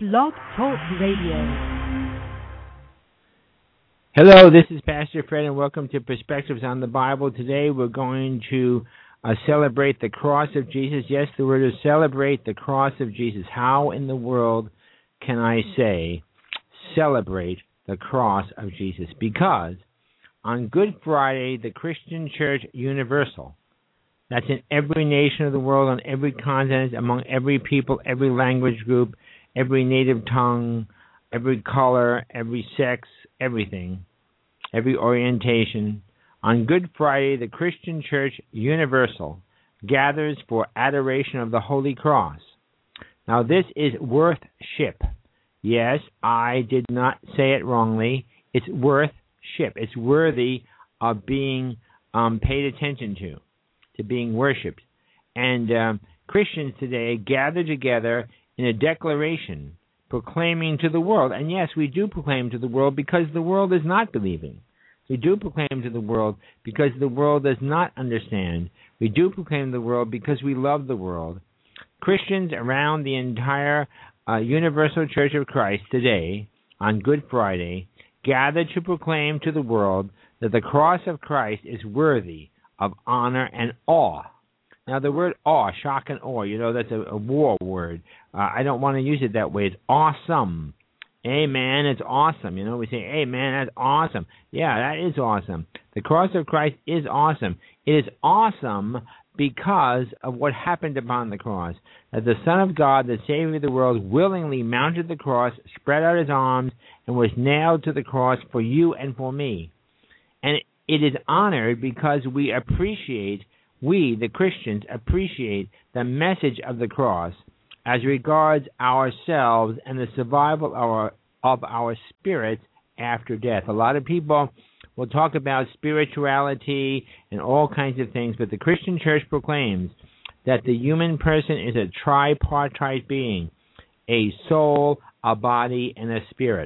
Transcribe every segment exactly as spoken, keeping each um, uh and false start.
Blog Talk Radio. Hello, this is Pastor Fred, and welcome to Perspectives on the Bible. Today we're going to uh, celebrate the cross of Jesus. Yes, the word is celebrate the cross of Jesus. How in the world can I say celebrate the cross of Jesus? Because on Good Friday, the Christian Church Universal, that's in every nation of the world, on every continent, among every people, every language group, every native tongue, every color, every sex, everything, every orientation. On Good Friday, the Christian Church Universal gathers for adoration of the Holy Cross. Now, this is worth-ship. Yes, I did not say it wrongly. It's worth-ship. It's worthy of being um, paid attention to, to being worshipped. And um, Christians today gather together in a declaration proclaiming to the world. And yes, we do proclaim to the world because the world is not believing. We do proclaim to the world because the world does not understand. We do proclaim to the world because we love the world. Christians around the entire uh, Universal Church of Christ today, on Good Friday, gather to proclaim to the world that the cross of Christ is worthy of honor and awe. Now, the word awe, shock and awe, you know, that's a, a war word. Uh, I don't want to use it that way. It's awesome. Amen, it's awesome. You know, we say, hey, man, that's awesome. Yeah, that is awesome. The cross of Christ is awesome. It is awesome because of what happened upon the cross. That the Son of God, the Savior of the world, willingly mounted the cross, spread out his arms, and was nailed to the cross for you and for me. And it is honored because we appreciate We, the Christians, appreciate the message of the cross as regards ourselves and the survival of our, of our spirits after death. A lot of people will talk about spirituality and all kinds of things, but the Christian church proclaims that the human person is a tripartite being, a soul, a body, and a spirit.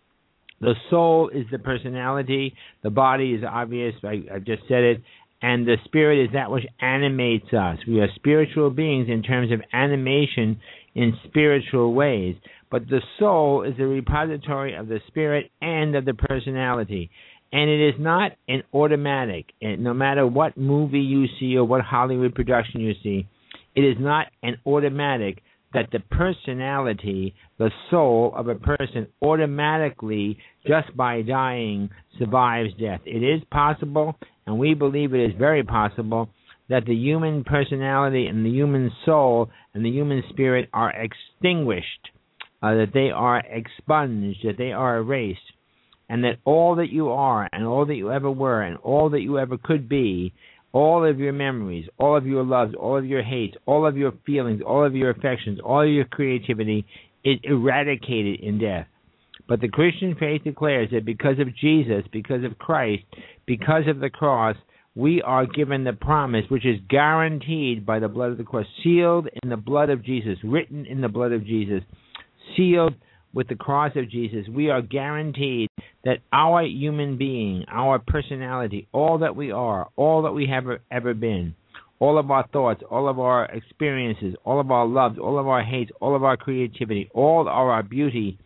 The soul is the personality. The body is obvious. I, I just said it. And the spirit is that which animates us. We are spiritual beings in terms of animation in spiritual ways. But the soul is the repository of the spirit and of the personality. And it is not an automatic. And no matter what movie you see or what Hollywood production you see, it is not an automatic that the personality, the soul of a person automatically, just by dying, survives death. It is possible, and we believe it is very possible, that the human personality and the human soul and the human spirit are extinguished, uh, that they are expunged, that they are erased, and that all that you are and all that you ever were and all that you ever could be, all of your memories, all of your loves, all of your hates, all of your feelings, all of your affections, all of your creativity is eradicated in death. But the Christian faith declares that because of Jesus, because of Christ, because of the cross, we are given the promise, which is guaranteed by the blood of the cross, sealed in the blood of Jesus, written in the blood of Jesus, sealed with the cross of Jesus. We are guaranteed that our human being, our personality, all that we are, all that we have ever been, all of our thoughts, all of our experiences, all of our loves, all of our hates, all of our creativity, all of our beauty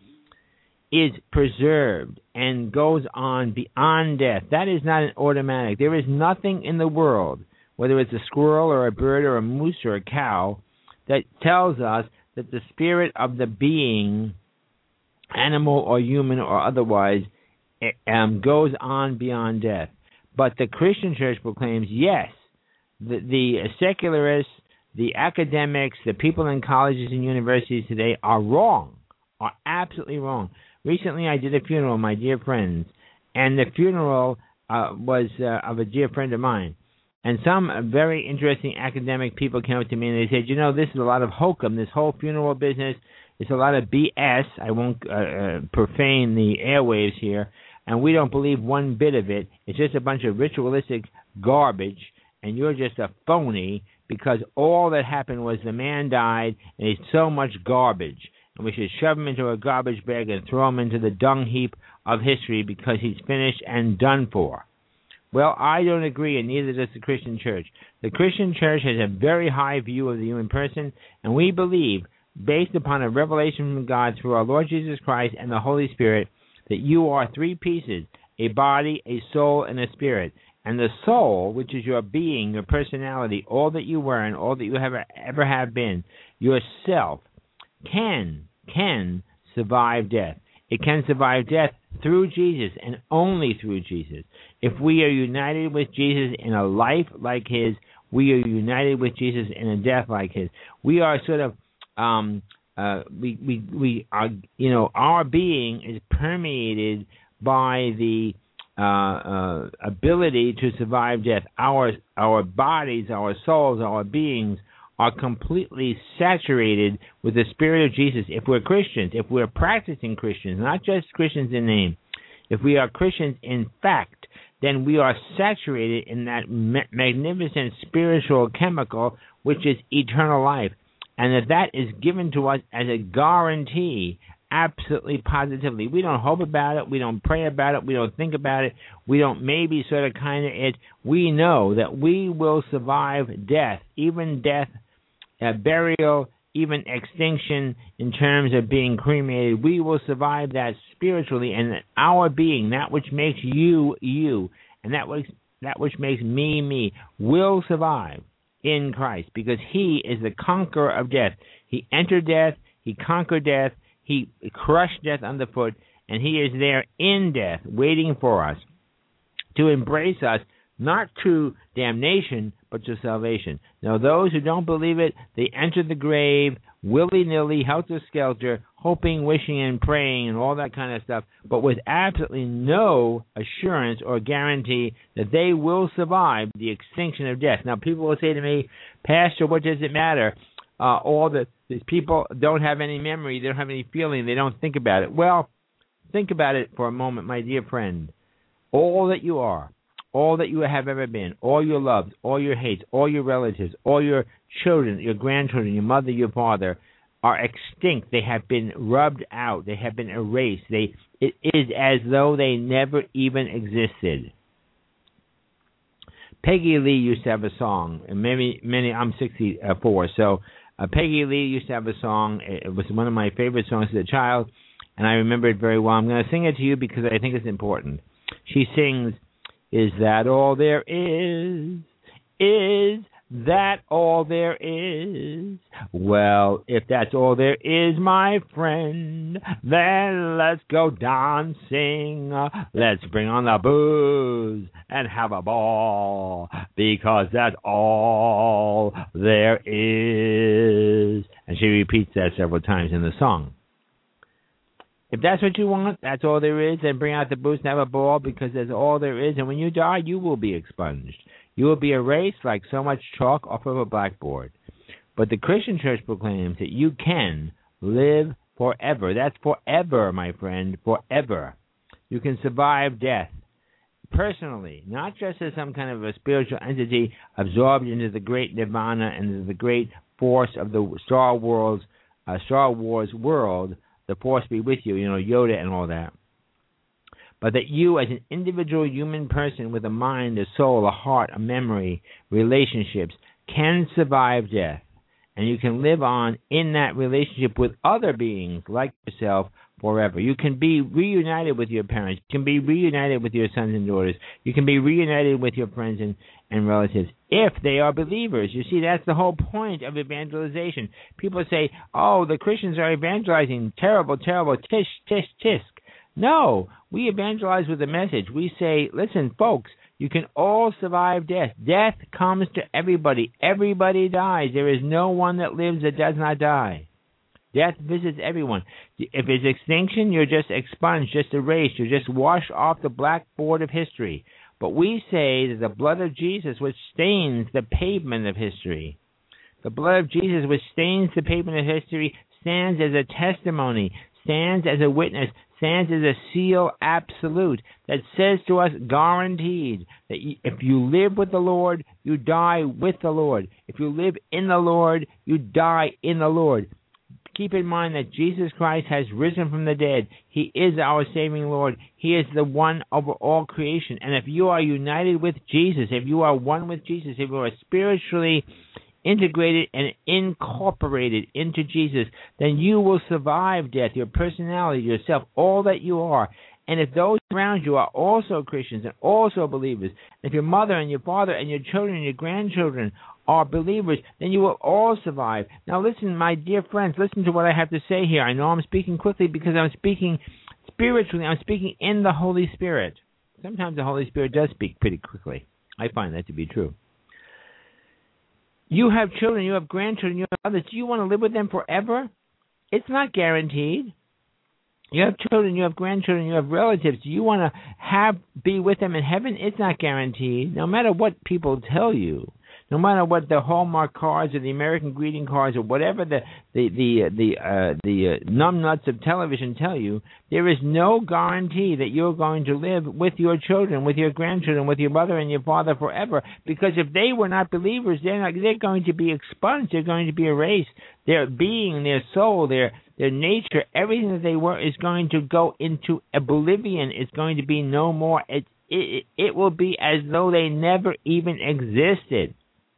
is preserved and goes on beyond death. That is not an automatic. There is nothing in the world, whether it's a squirrel or a bird or a moose or a cow, that tells us that the spirit of the being, animal or human or otherwise, um, goes on beyond death. But the Christian church proclaims, yes, the, the secularists, the academics, the people in colleges and universities today are wrong, are absolutely wrong. Recently I did a funeral, my dear friends, and the funeral uh, was uh, of a dear friend of mine. And some very interesting academic people came up to me and they said, you know, this is a lot of hokum, this whole funeral business. It's a lot of B S. I won't uh, uh, profane the airwaves here. And we don't believe one bit of it. It's just a bunch of ritualistic garbage. And you're just a phony because all that happened was the man died and he's so much garbage. And we should shove him into a garbage bag and throw him into the dung heap of history because he's finished and done for. Well, I don't agree, and neither does the Christian church. The Christian church has a very high view of the human person, and we believe based upon a revelation from God through our Lord Jesus Christ and the Holy Spirit, that you are three pieces, a body, a soul, and a spirit. And the soul, which is your being, your personality, all that you were and all that you ever, ever have been, yourself, can, can survive death. It can survive death through Jesus and only through Jesus. If we are united with Jesus in a life like his, we are united with Jesus in a death like his. We are sort of, um, uh, we, we, we are, you know, our being is permeated by the Uh, uh, ability to survive death. Our our bodies, our souls, our beings are completely saturated with the Spirit of Jesus. If we're Christians, if we're practicing Christians, not just Christians in name, if we are Christians in fact, then we are saturated in that ma- magnificent spiritual chemical, which is eternal life, and that that is given to us as a guarantee. Absolutely, positively. We don't hope about it. We don't pray about it. We don't think about it. We don't maybe sort of kind of it. We know that we will survive death, even death, uh, burial, even extinction in terms of being cremated. We will survive that spiritually, and that our being, that which makes you, you, and that which, that which makes me, me, will survive in Christ, because he is the conqueror of death. He entered death. He conquered death. He crushed death underfoot, and he is there in death, waiting for us to embrace us, not to damnation, but to salvation. Now, those who don't believe it, they enter the grave willy-nilly, helter-skelter, hoping, wishing, and praying, and all that kind of stuff, but with absolutely no assurance or guarantee that they will survive the extinction of death. Now, people will say to me, Pastor, what does it matter? Uh, all the these people don't have any memory, they don't have any feeling, they don't think about it. Well, think about it for a moment, my dear friend. All that you are, all that you have ever been, all your loves, all your hates, all your relatives, all your children, your grandchildren, your mother, your father, are extinct. They have been rubbed out. They have been erased. They it is as though they never even existed. Peggy Lee used to have a song, and many, many. I'm sixty-four, so. Uh, Peggy Lee used to have a song. It was one of my favorite songs as a child, and I remember it very well. I'm going to sing it to you because I think it's important. She sings, "Is that all there is? Is that all there is? Well, if that's all there is, my friend, then let's go dancing. Let's bring on the booze and have a ball, because that's all there is." And she repeats that several times in the song. If that's what you want, that's all there is, then bring out the booze and have a ball, because that's all there is. And when you die, you will be expunged. You will be erased like so much chalk off of a blackboard. But the Christian church proclaims that you can live forever. That's forever, my friend, forever. You can survive death personally, not just as some kind of a spiritual entity absorbed into the great nirvana and into the great force of the Star Wars, uh, Star Wars world, the force be with you, you know, Yoda and all that. But that you, as an individual human person with a mind, a soul, a heart, a memory, relationships, can survive death. And you can live on in that relationship with other beings like yourself forever. You can be reunited with your parents. You can be reunited with your sons and daughters. You can be reunited with your friends and, and relatives if they are believers. You see, that's the whole point of evangelization. People say, oh, the Christians are evangelizing. Terrible, terrible, tish, tish, tisk. No, we evangelize with a message. We say, listen, folks, you can all survive death. Death comes to everybody. Everybody dies. There is no one that lives that does not die. Death visits everyone. If it's extinction, you're just expunged, just erased. You're just washed off the blackboard of history. But we say that the blood of Jesus, which stains the pavement of history, the blood of Jesus, which stains the pavement of history, stands as a testimony, stands as a witness, stands as a seal absolute that says to us, guaranteed, that if you live with the Lord, you die with the Lord. If you live in the Lord, you die in the Lord. Keep in mind that Jesus Christ has risen from the dead. He is our saving Lord. He is the one over all creation. And if you are united with Jesus, if you are one with Jesus, if you are spiritually integrated and incorporated into Jesus, then you will survive death, your personality, yourself, all that you are. And if those around you are also Christians and also believers, if your mother and your father and your children and your grandchildren are believers, then you will all survive. Now listen, my dear friends, listen to what I have to say here. I know I'm speaking quickly because I'm speaking spiritually. I'm speaking in the Holy Spirit. Sometimes the Holy Spirit does speak pretty quickly. I find that to be true. You have children, you have grandchildren, you have others. Do you want to live with them forever? It's not guaranteed. You have children, you have grandchildren, you have relatives. Do you want to have be with them in heaven? It's not guaranteed. No matter what people tell you, no matter what the Hallmark cards or the American greeting cards or whatever the the the the uh, the uh, numbnuts of television tell you, there is no guarantee that you're going to live with your children, with your grandchildren, with your mother and your father forever. Because if they were not believers, they're not, they're going to be expunged. They're going to be erased. Their being, their soul, their their nature, everything that they were is going to go into oblivion. It's going to be no more. It it it will be as though they never even existed.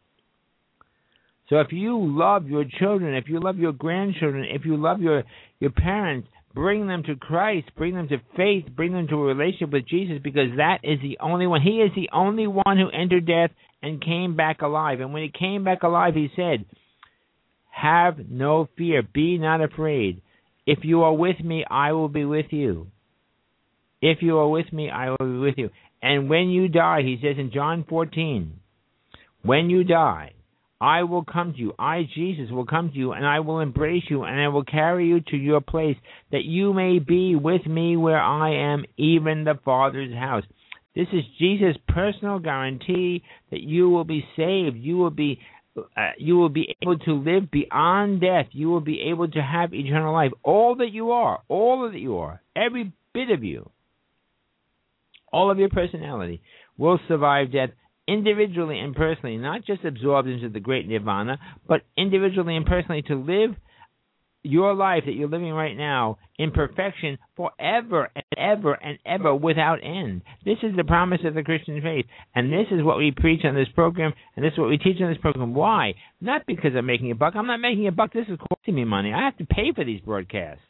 So if you love your children, if you love your grandchildren, if you love your, your parents, bring them to Christ, bring them to faith, bring them to a relationship with Jesus, because that is the only one. He is the only one who entered death and came back alive. And when he came back alive, he said, have no fear, be not afraid. If you are with me, I will be with you. If you are with me, I will be with you. And when you die, he says in John fourteen, when you die, I will come to you. I, Jesus, will come to you, and I will embrace you, and I will carry you to your place, that you may be with me where I am, even the Father's house. This is Jesus' personal guarantee that you will be saved. You will be, uh, you will be able to live beyond death. You will be able to have eternal life. All that you are, all that you are, every bit of you, all of your personality will survive death. Individually and personally, not just absorbed into the great nirvana, but individually and personally to live your life that you're living right now in perfection forever and ever and ever without end. This is the promise of the Christian faith, and this is what we preach on this program, and this is what we teach on this program. Why? Not because I'm making a buck. I'm not making a buck. This is costing me money. I have to pay for these broadcasts.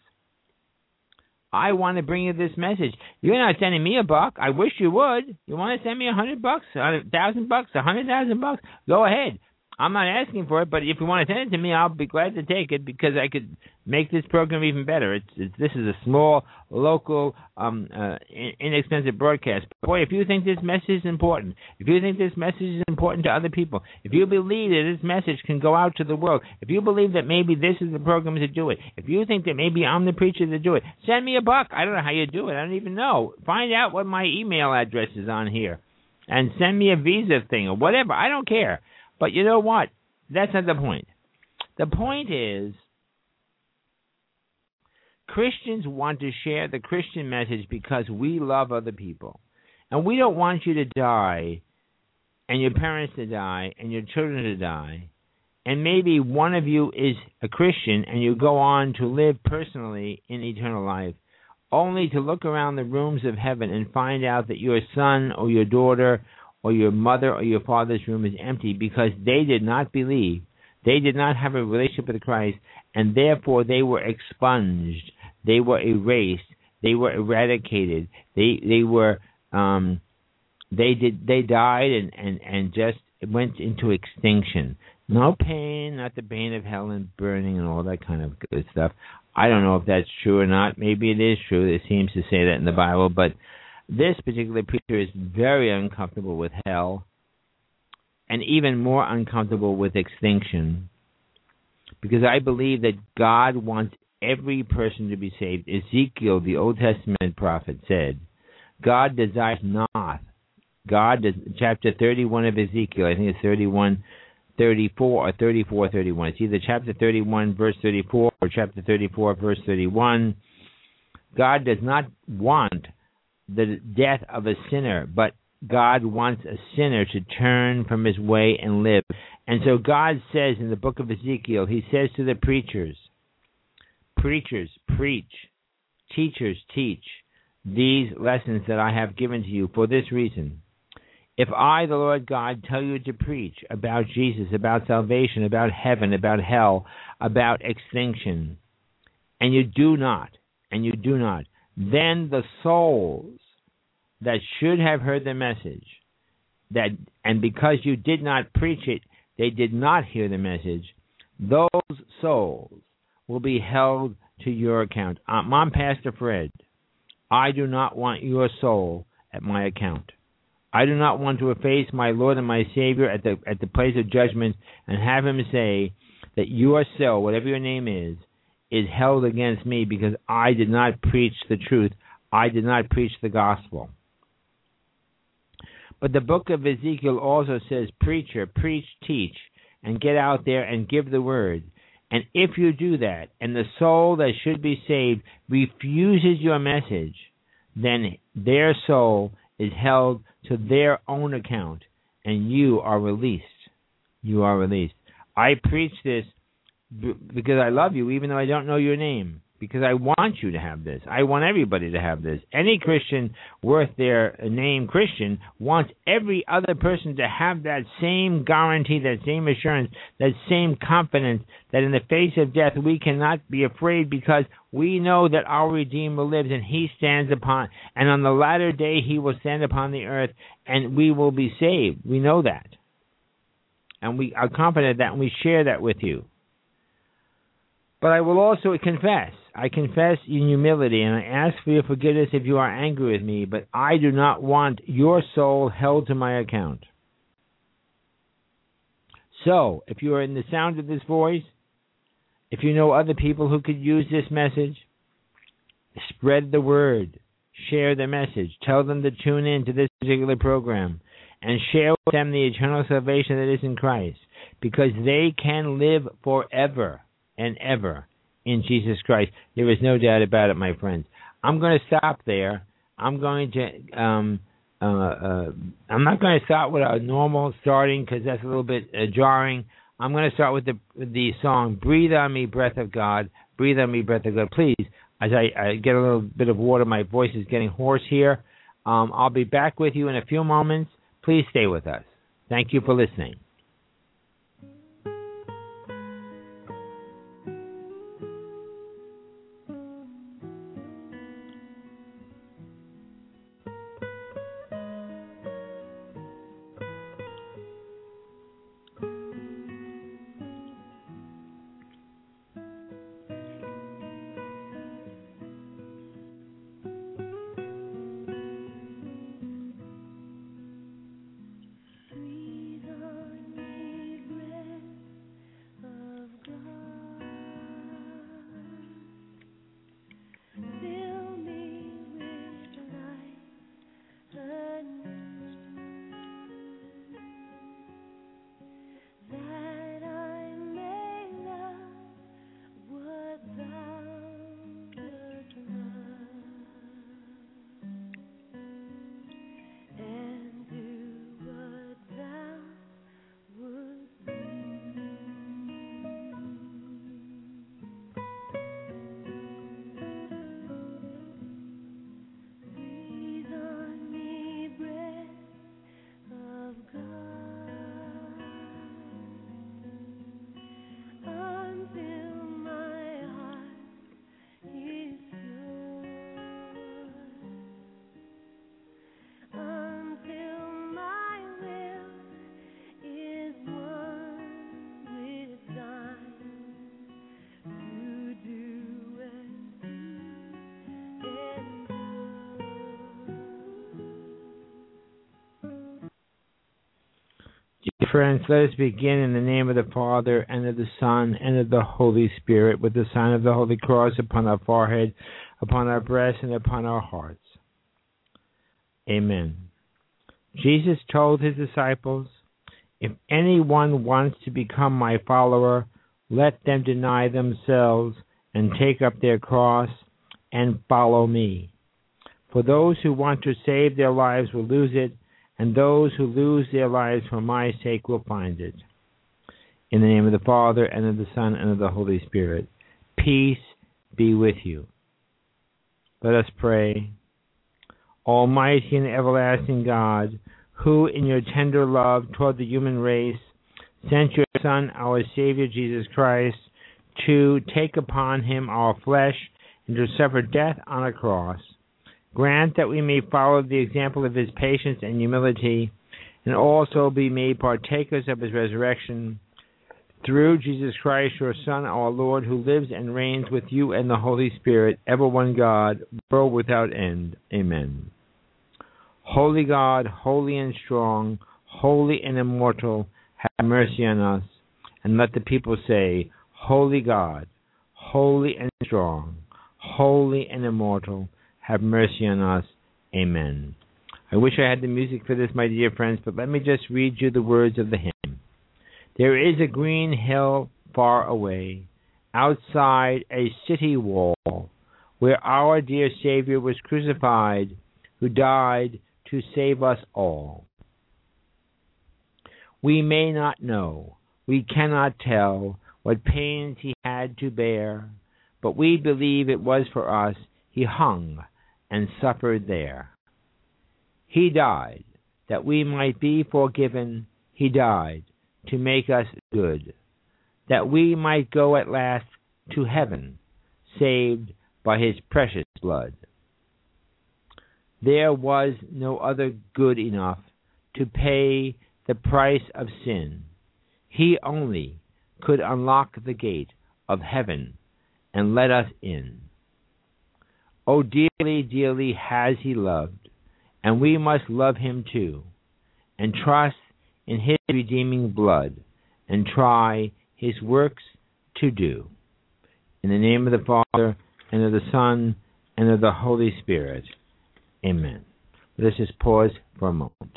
I want to bring you this message. You're not sending me a buck. I wish you would. You want to send me a hundred bucks, a thousand bucks, a hundred thousand bucks? Go ahead. I'm not asking for it, but if you want to send it to me, I'll be glad to take it because I could make this program even better. It's, it's this is a small, local, um, uh, inexpensive broadcast. Boy, if you think this message is important, if you think this message is important to other people, if you believe that this message can go out to the world, if you believe that maybe this is the program to do it, if you think that maybe I'm the preacher to do it, send me a buck. I don't know how you do it. I don't even know. Find out what my email address is on here and send me a Visa thing or whatever. I don't care. But you know what? That's not the point. The point is, Christians want to share the Christian message because we love other people. And we don't want you to die, and your parents to die, and your children to die. And maybe one of you is a Christian, and you go on to live personally in eternal life, only to look around the rooms of heaven and find out that your son or your daughter or your mother or your father's room is empty because they did not believe. They did not have a relationship with Christ, and therefore they were expunged. They were erased. They were eradicated. They they were um, they did they died and, and, and just went into extinction. No pain, not the pain of hell and burning and all that kind of good stuff. I don't know if that's true or not. Maybe it is true. It seems to say that in the Bible, but this particular preacher is very uncomfortable with hell and even more uncomfortable with extinction because I believe that God wants every person to be saved. Ezekiel, the Old Testament prophet, said, God desires not. God, does, chapter thirty-one of Ezekiel, I think it's thirty-one, thirty-four or thirty-four, thirty-one. It's either chapter thirty-one, verse thirty-four or chapter thirty-four, verse thirty-one. God does not want the death of a sinner, but God wants a sinner to turn from his way and live. And so God says in the book of Ezekiel, he says to the preachers, preachers, preach, teachers, teach these lessons that I have given to you for this reason. If I, the Lord God, tell you to preach about Jesus, about salvation, about heaven, about hell, about extinction, and you do not, and you do not, then the souls that should have heard the message, that and because you did not preach it, they did not hear the message, those souls will be held to your account. Um, I'm Pastor Fred. I do not want your soul at my account. I do not want to efface my Lord and my Savior at the at the place of judgment and have him say that your soul, whatever your name is, is held against me because I did not preach the truth. I did not preach the gospel. But the book of Ezekiel also says, preacher, preach, teach, and get out there and give the word. And if you do that, and the soul that should be saved refuses your message, then their soul is held to their own account, and you are released. You are released. I preach this b- because I love you, even though I don't know your name, because I want you to have this. I want everybody to have this. Any Christian worth their name Christian wants every other person to have that same guarantee, that same assurance, that same confidence that in the face of death we cannot be afraid because we know that our Redeemer lives and he stands upon, and on the latter day he will stand upon the earth and we will be saved. We know that. And we are confident that, and we share that with you. But I will also confess. I confess in humility, and I ask for your forgiveness if you are angry with me, but I do not want your soul held to my account. So, if you are in the sound of this voice, if you know other people who could use this message, spread the word, share the message, tell them to tune in to this particular program, and share with them the eternal salvation that is in Christ, because they can live forever and ever in Jesus Christ. There is no doubt about it, my friends. I'm going to stop there. I'm going to, um, uh, uh, I'm not going to start with our normal starting because that's a little bit uh, jarring. I'm going to start with the with the song, Breathe on Me, Breath of God. Breathe on Me, Breath of God. Please, as I, I get a little bit of water, my voice is getting hoarse here. Um, I'll be back with you in a few moments. Please stay with us. Thank you for listening. Dear friends, let us begin in the name of the Father, and of the Son, and of the Holy Spirit, with the sign of the Holy Cross upon our forehead, upon our breasts, and upon our hearts. Amen. Jesus told his disciples, if anyone wants to become my follower, let them deny themselves and take up their cross and follow me. For those who want to save their lives will lose it, and those who lose their lives for my sake will find it. In the name of the Father, and of the Son, and of the Holy Spirit. Peace be with you. Let us pray. Almighty and everlasting God, who in your tender love toward the human race sent your Son, our Savior Jesus Christ, to take upon him our flesh and to suffer death on a cross. Grant that we may follow the example of his patience and humility, and also be made partakers of his resurrection, through Jesus Christ, your Son, our Lord, who lives and reigns with you and the Holy Spirit, ever one God, world without end. Amen. Holy God, holy and strong, holy and immortal, have mercy on us. And let the people say, Holy God, holy and strong, holy and immortal, have mercy on us. Amen. I wish I had the music for this, my dear friends, but let me just read you the words of the hymn. There is a green hill far away, outside a city wall, where our dear Savior was crucified, who died to save us all. We may not know, we cannot tell what pains he had to bear, but we believe it was for us he hung and suffered there. He died that we might be forgiven. He died to make us good, that we might go at last to heaven, saved by his precious blood. There was no other good enough to pay the price of sin. He only could unlock the gate of heaven and let us in. Oh, dearly, dearly has he loved, and we must love him too, and trust in his redeeming blood, and try his works to do. In the name of the Father, and of the Son, and of the Holy Spirit. Amen. Let us just pause for a moment.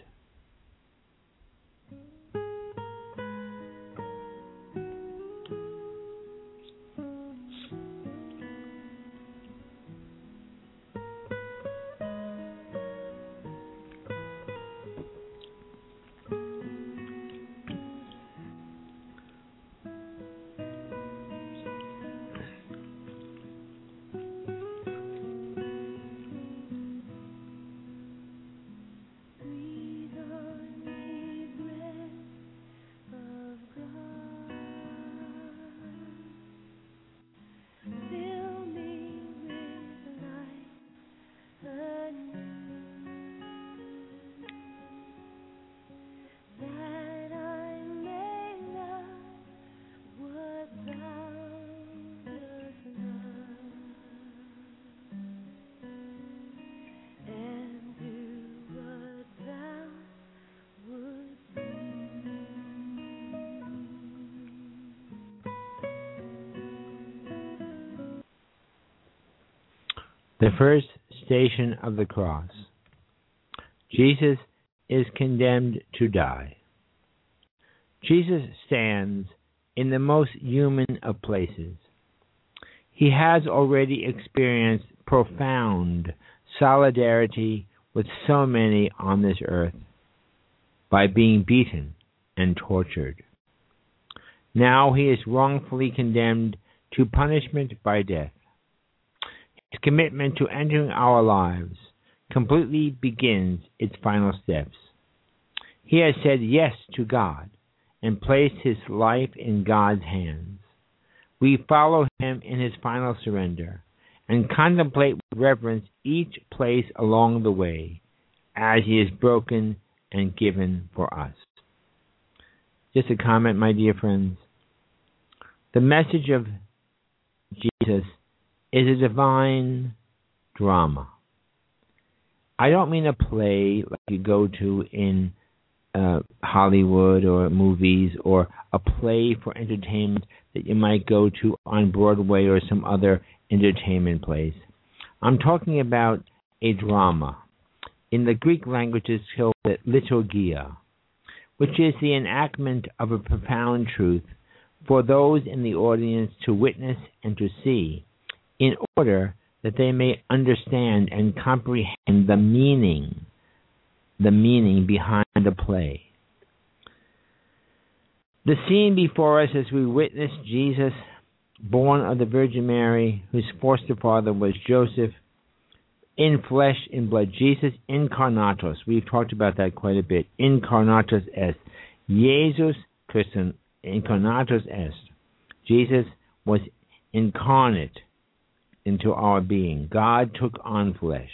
The first station of the cross. Jesus is condemned to die. Jesus stands in the most human of places. He has already experienced profound solidarity with so many on this earth by being beaten and tortured. Now he is wrongfully condemned to punishment by death. His commitment to entering our lives completely begins its final steps. He has said yes to God and placed his life in God's hands. We follow him in his final surrender and contemplate with reverence each place along the way as he is broken and given for us. Just a comment, my dear friends. The message of Jesus is a divine drama. I don't mean a play like you go to in uh, Hollywood or movies, or a play for entertainment that you might go to on Broadway or some other entertainment place. I'm talking about a drama. In the Greek language, it's called liturgia, which is the enactment of a profound truth for those in the audience to witness and to see, in order that they may understand and comprehend the meaning, the meaning behind the play. The scene before us as we witness Jesus, born of the Virgin Mary, whose foster father was Joseph, in flesh and blood. Jesus incarnatos. We've talked about that quite a bit. Incarnatos est. Jesus Christus incarnatos est. Jesus was incarnate into our being. God took on flesh.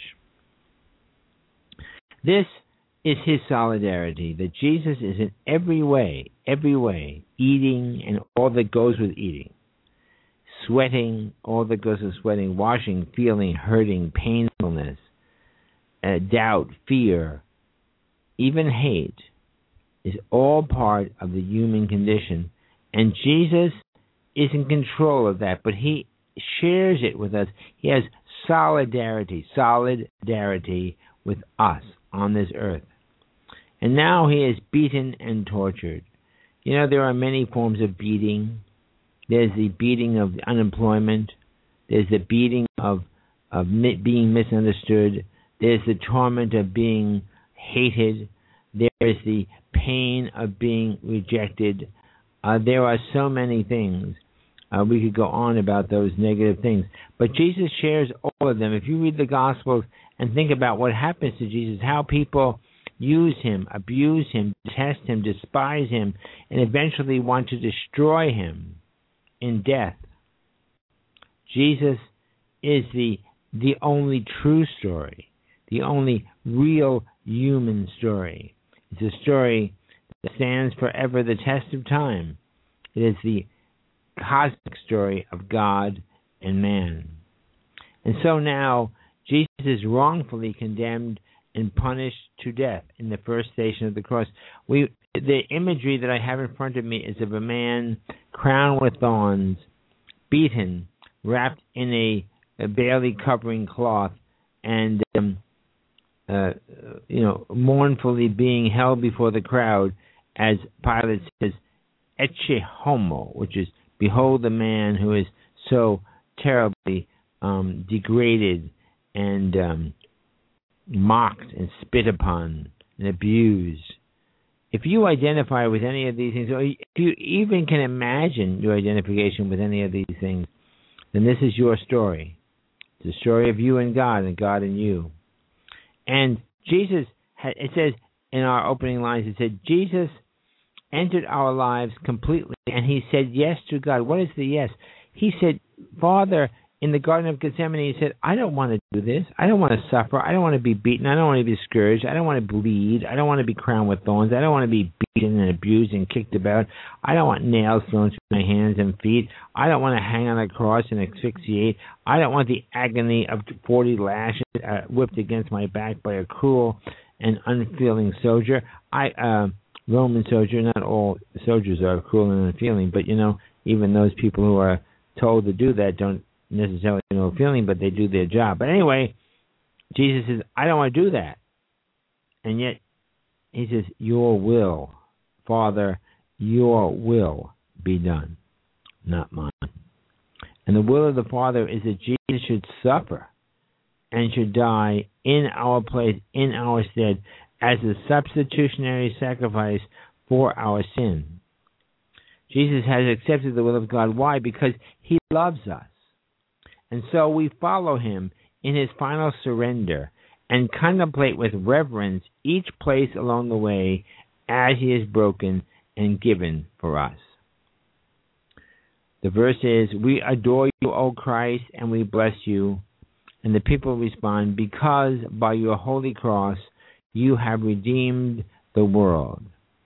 This is his solidarity, that Jesus is in every way, every way, eating and all that goes with eating, sweating, all that goes with sweating, washing, feeling, hurting, painfulness, uh, doubt, fear, even hate, is all part of the human condition. And Jesus is in control of that, but he shares it with us. He has solidarity, solidarity with us on this earth. And now he is beaten and tortured. You know, there are many forms of beating. There's the beating of unemployment. There's the beating of, of being misunderstood. There's the torment of being hated. There's the pain of being rejected. Uh, there are so many things. Uh, we could go on about those negative things. But Jesus shares all of them. If you read the Gospels and think about what happens to Jesus, how people use him, abuse him, detest him, despise him, and eventually want to destroy him in death. Jesus is the the only true story, the only real human story. It's a story that stands forever the test of time. It is the cosmic story of God and man. And so now Jesus is wrongfully condemned and punished to death in the first station of the cross. We, the imagery that I have in front of me is of a man crowned with thorns, beaten, wrapped in a, a barely covering cloth, and um, uh, you know, mournfully being held before the crowd, as Pilate says, "Ecce homo," which is, "Behold the man who is so terribly um, degraded and um, mocked and spit upon and abused." If you identify with any of these things, or if you even can imagine your identification with any of these things, then this is your story. It's the story of you and God, and God and you. And Jesus, had, it says in our opening lines, it said, Jesus entered our lives completely, and he said yes to God. What is the yes? He said, Father, in the Garden of Gethsemane, he said, I don't want to do this. I don't want to suffer. I don't want to be beaten. I don't want to be scourged. I don't want to bleed. I don't want to be crowned with thorns. I don't want to be beaten and abused and kicked about. I don't want nails thrown through my hands and feet. I don't want to hang on a cross and asphyxiate. I don't want the agony of forty lashes uh, whipped against my back by a cruel and unfeeling soldier. I, uh, Roman soldier, not all soldiers are cruel and unfeeling, but, you know, even those people who are told to do that don't necessarily know feeling, but they do their job. But anyway, Jesus says, I don't want to do that. And yet, he says, your will, Father, your will be done, not mine. And the will of the Father is that Jesus should suffer and should die in our place, in our stead, as a substitutionary sacrifice for our sin. Jesus has accepted the will of God. Why? Because he loves us. And so we follow him in his final surrender and contemplate with reverence each place along the way as he is broken and given for us. The verse is, we adore you, O Christ, and we bless you. And the people respond, because by your holy cross you have redeemed the world.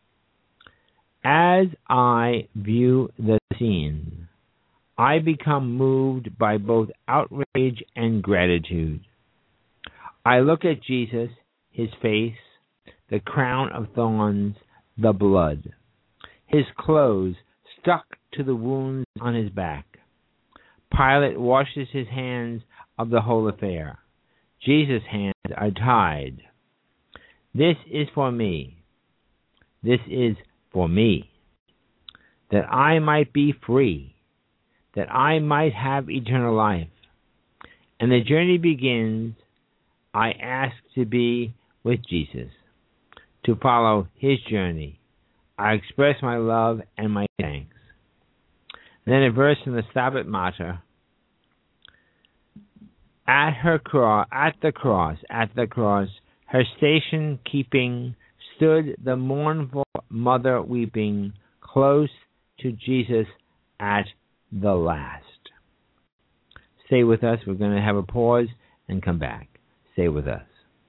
As I view the scene, I become moved by both outrage and gratitude. I look at Jesus, his face, the crown of thorns, the blood, his clothes stuck to the wounds on his back. Pilate washes his hands of the whole affair. Jesus' hands are tied. This is for me. This is for me, that I might be free, that I might have eternal life. And the journey begins. I ask to be with Jesus, to follow his journey. I express my love and my thanks. And then a verse from the Stabat Mater. At her cross, at the cross, at the cross, her station keeping, stood the mournful mother weeping, close to Jesus at the last. Stay with us. We're going to have a pause and come back. Stay with us.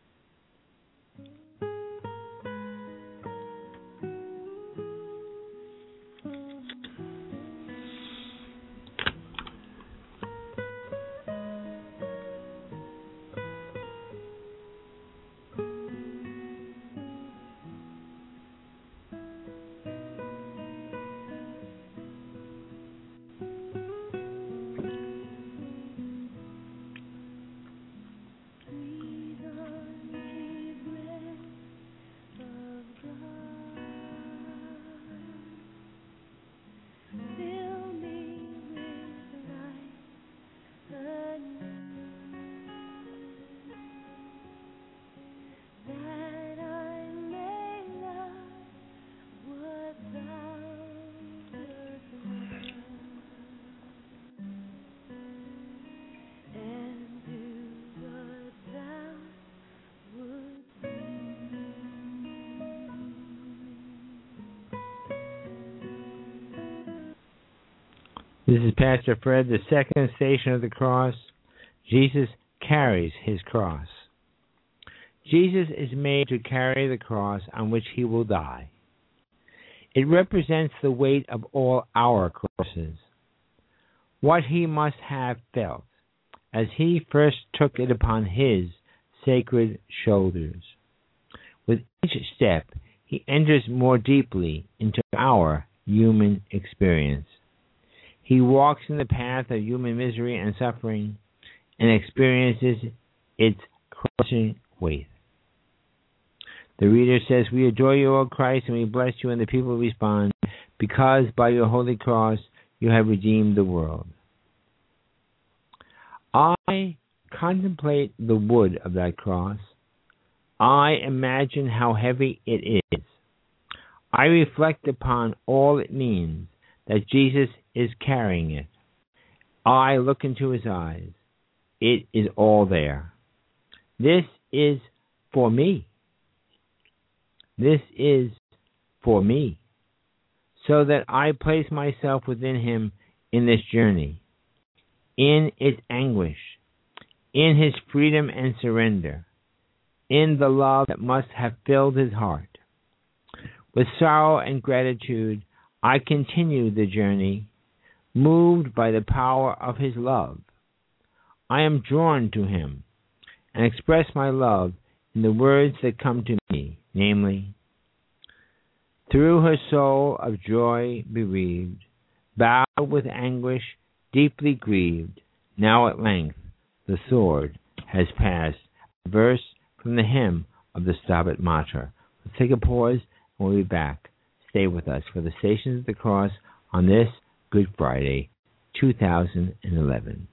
This is Pastor Fred, the second station of the cross. Jesus carries his cross. Jesus is made to carry the cross on which he will die. It represents the weight of all our crosses, what he must have felt as he first took it upon his sacred shoulders. With each step, he enters more deeply into our human experience. He walks in the path of human misery and suffering and experiences its crushing weight. The reader says, "We adore you, O Christ, and we bless you," and the people respond, "Because by your holy cross you have redeemed the world." I contemplate the wood of that cross. I imagine how heavy it is. I reflect upon all it means that Jesus is carrying it. I look into his eyes. It is all there. This is for me. This is for me. So that I place myself within him in this journey, in its anguish, in his freedom and surrender, in the love that must have filled his heart. With sorrow and gratitude, I continue the journey, moved by the power of his love. I am drawn to him and express my love in the words that come to me, namely, "Through her soul of joy bereaved, bowed with anguish, deeply grieved, now at length the sword has passed." A verse from the hymn of the Stabat Mater. Let's take a pause and we'll be back. Stay with us for the Stations of the Cross on this Good Friday, two thousand eleven.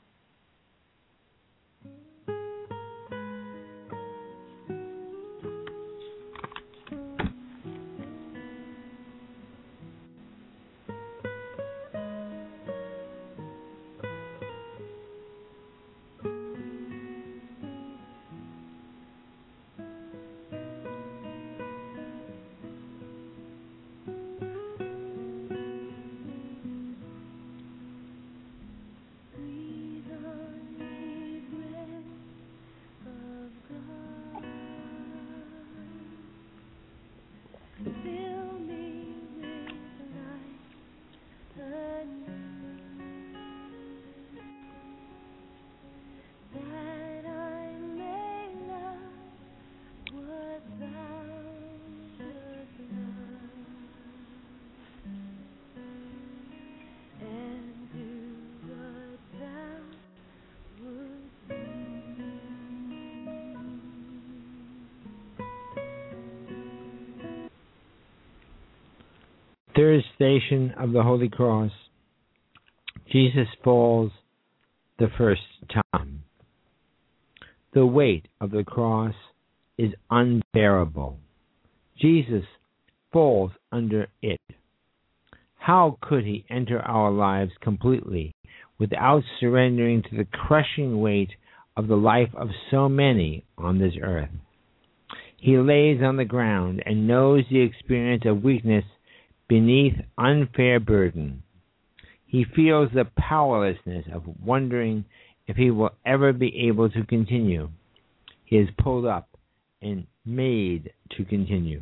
Third station of the Holy Cross, Jesus falls the first time. The weight of the cross is unbearable. Jesus falls under it. How could he enter our lives completely without surrendering to the crushing weight of the life of so many on this earth. He lays on the ground and knows the experience of weakness beneath unfair burden. He feels the powerlessness of wondering if he will ever be able to continue. He is pulled up and made to continue.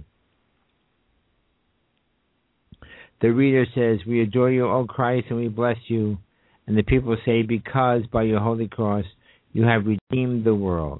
The reader says, "We adore you, O Christ, and we bless you." And the people say, "Because by your holy cross you have redeemed the world."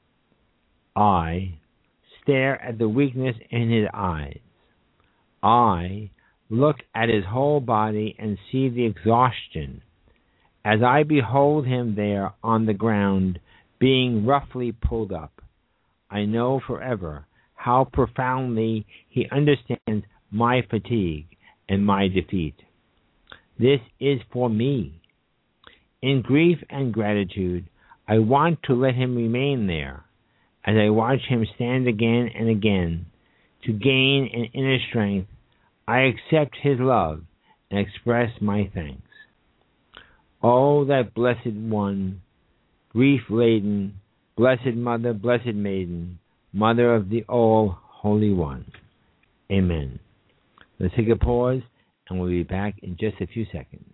I stare at the weakness in his eyes. I look at his whole body and see the exhaustion. As I behold him there on the ground, being roughly pulled up, I know forever how profoundly he understands my fatigue and my defeat. This is for me. In grief and gratitude, I want to let him remain there, as I watch him stand again and again. To gain an inner strength, I accept his love and express my thanks. Oh, that blessed one, grief-laden, blessed Mother, blessed Maiden, Mother of the All-Holy One. Amen. Let's take a pause, and we'll be back in just a few seconds.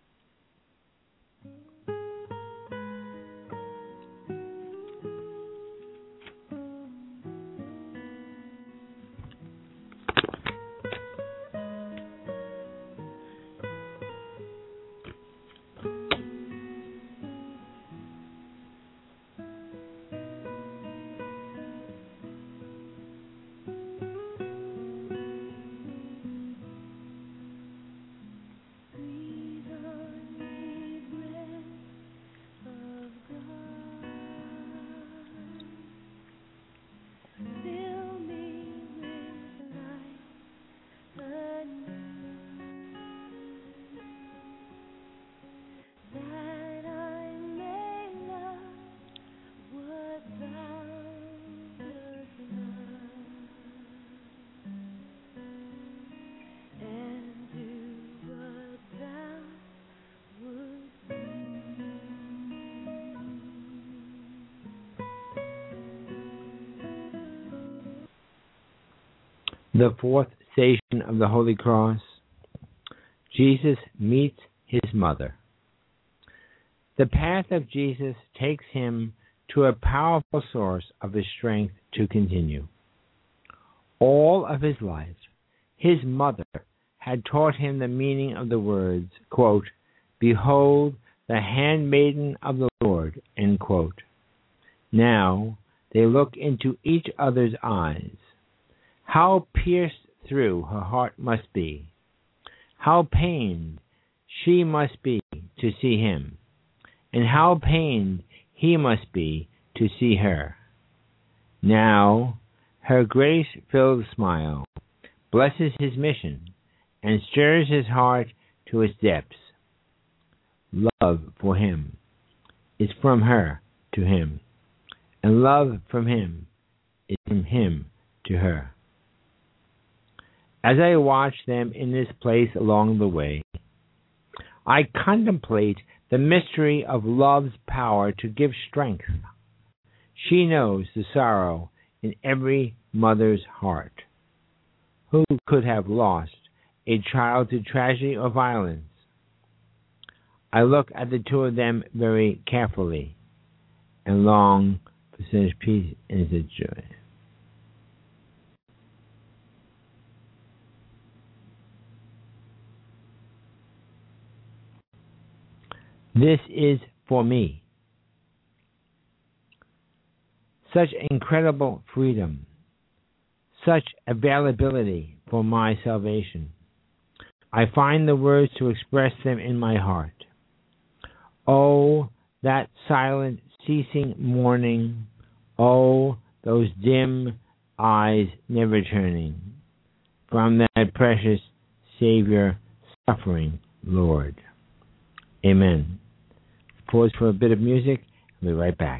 The fourth station of the Holy Cross, Jesus meets his mother. The path of Jesus takes him to a powerful source of his strength to continue. All of his life, his mother had taught him the meaning of the words, quote, "Behold, the handmaiden of the Lord," end quote. Now they look into each other's eyes. How pierced through her heart must be. How pained she must be to see him. And how pained he must be to see her. Now her grace-filled smile blesses his mission and stirs his heart to its depths. Love for him is from her to him, and love from him is from him to her. As I watch them in this place along the way, I contemplate the mystery of love's power to give strength. She knows the sorrow in every mother's heart. Who could have lost a child to tragedy or violence? I look at the two of them very carefully and long for such peace and such joy. This is for me. Such incredible freedom, such availability for my salvation. I find the words to express them in my heart. Oh, that silent, ceasing mourning. Oh, those dim eyes never turning from that precious Savior, suffering Lord. Amen. Pause for a bit of music. I'll be right back.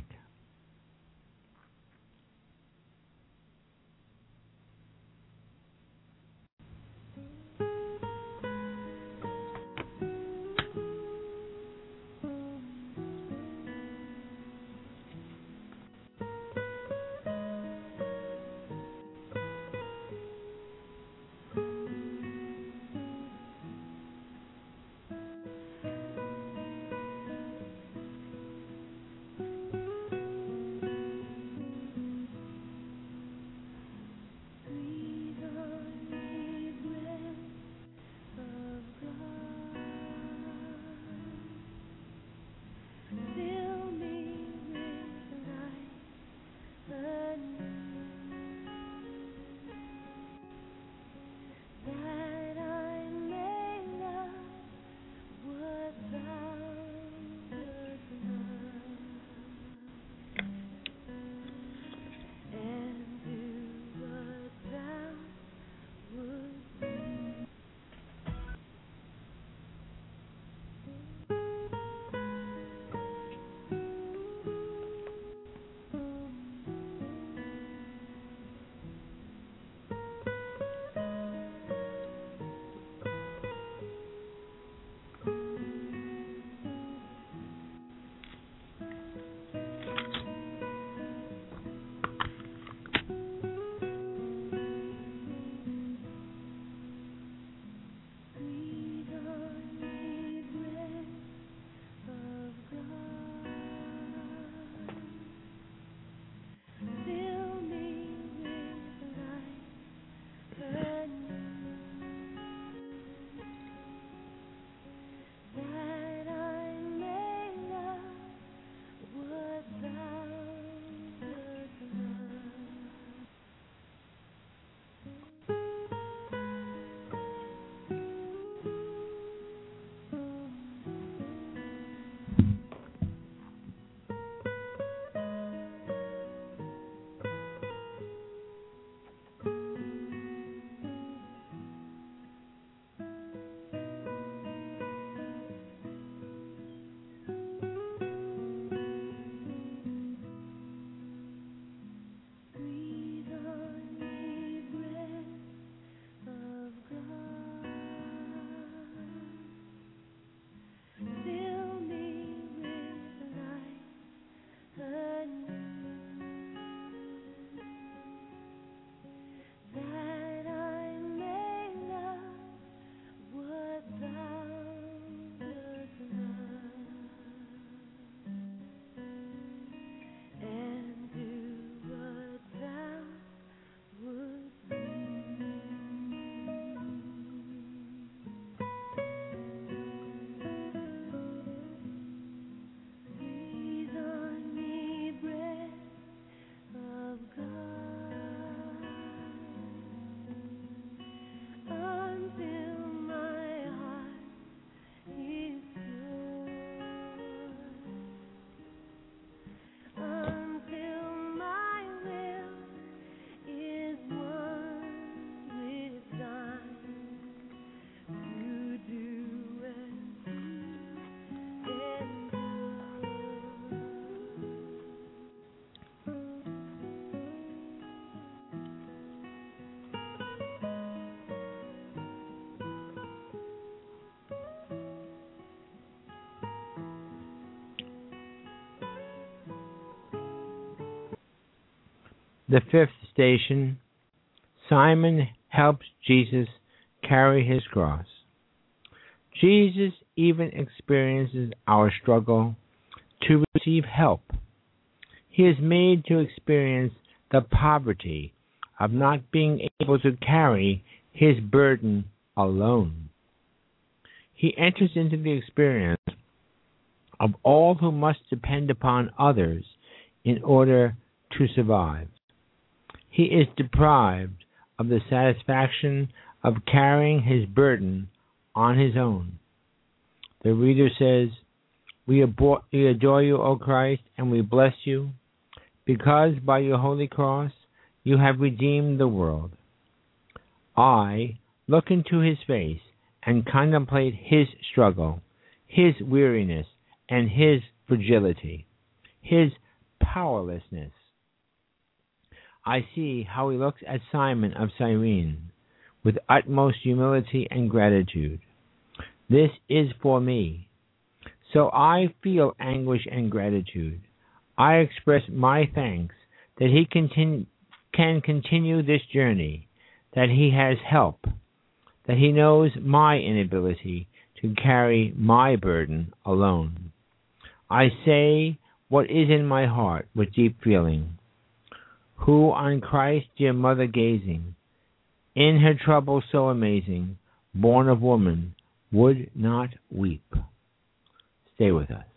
The fifth station, Simon helps Jesus carry his cross. Jesus even experiences our struggle to receive help. He is made to experience the poverty of not being able to carry his burden alone. He enters into the experience of all who must depend upon others in order to survive. He is deprived of the satisfaction of carrying his burden on his own. The reader says, we adore, we adore you, O Christ, and we bless you, because by your holy cross you have redeemed the world. I look into his face and contemplate his struggle, his weariness, and his fragility, his powerlessness. I see how he looks at Simon of Cyrene with utmost humility and gratitude. This is for me. So I feel anguish and gratitude. I express my thanks that he continue, can continue this journey, that he has help, that he knows my inability to carry my burden alone. I say what is in my heart with deep feeling. Who on Christ, dear mother gazing, in her trouble so amazing, born of woman, would not weep. Stay with us.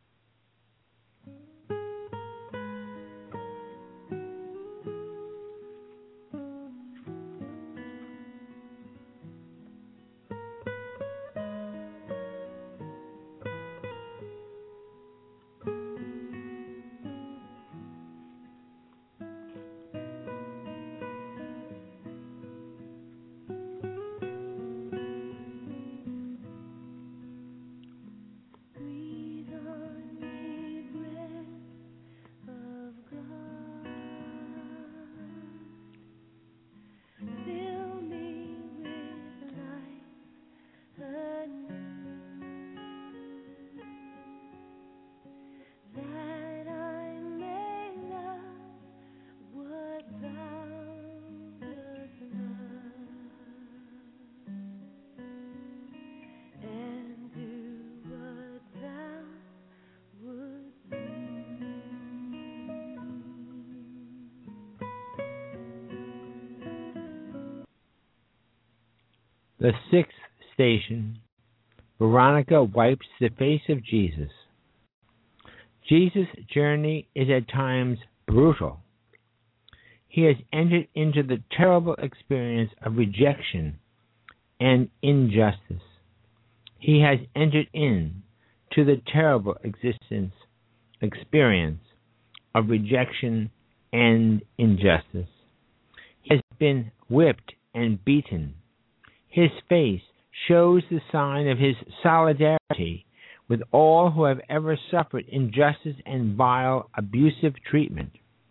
The sixth station, Veronica wipes the face of Jesus. Jesus' journey is at times brutal. He has entered into the terrible experience of rejection and injustice. He has entered into the terrible existence, experience of rejection and injustice. He has been whipped and beaten. His face shows the sign of his solidarity with all who have ever suffered injustice and vile, abusive treatment.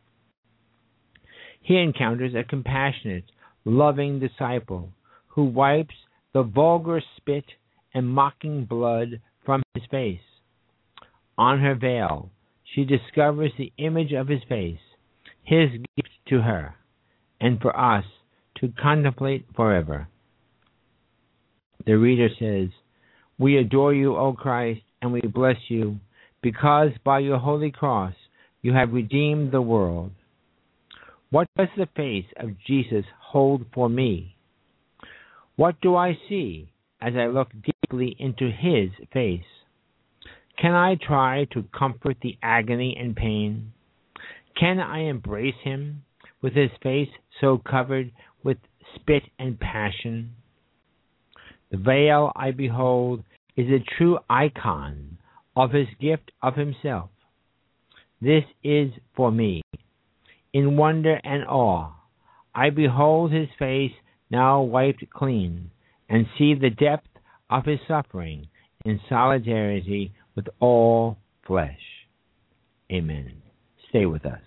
He encounters a compassionate, loving disciple who wipes the vulgar spit and mocking blood from his face. On her veil, she discovers the image of his face, his gift to her, and for us to contemplate forever. The reader says, "We adore you, O Christ, and we bless you, because by your holy cross you have redeemed the world." What does the face of Jesus hold for me? What do I see as I look deeply into his face? Can I try to comfort the agony and pain? Can I embrace him with his face so covered with spit and passion? The veil I behold is a true icon of his gift of himself. This is for me. In wonder and awe, I behold his face now wiped clean, and see the depth of his suffering in solidarity with all flesh. Amen. Stay with us.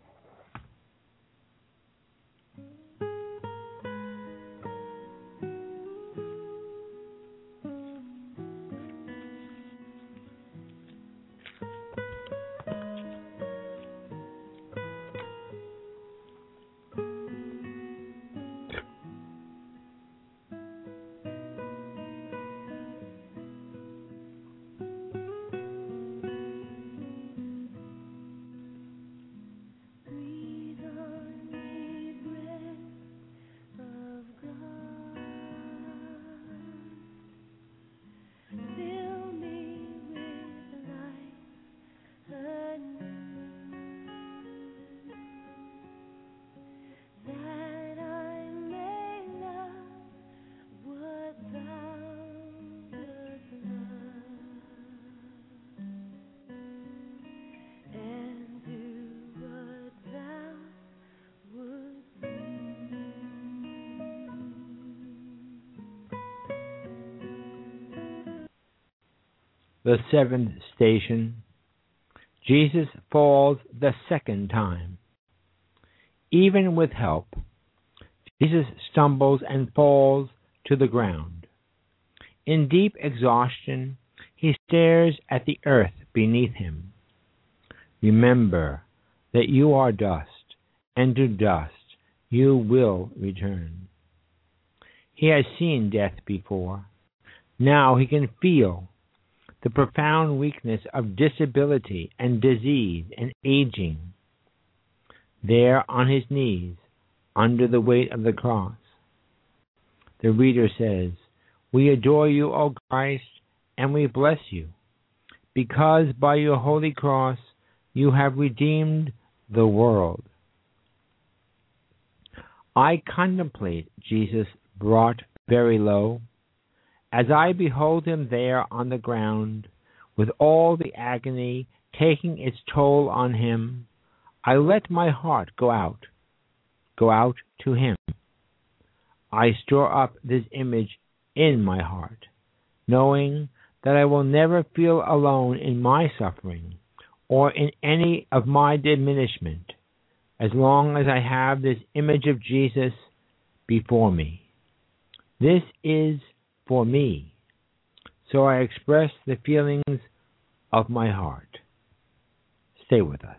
The seventh station, Jesus falls the second time. Even with help, Jesus stumbles and falls to the ground. In deep exhaustion, he stares at the earth beneath him. Remember that you are dust, and to dust you will return. He has seen death before. Now he can feel the profound weakness of disability and disease and aging. There on his knees, under the weight of the cross, the reader says, "We adore you, O Christ, and we bless you, because by your holy cross you have redeemed the world." I contemplate Jesus brought very low, as I behold him there on the ground, with all the agony taking its toll on him. I let my heart go out, go out to him. I store up this image in my heart, knowing that I will never feel alone in my suffering or in any of my diminishment, as long as I have this image of Jesus before me. This is for me, so I express the feelings of my heart. Stay with us.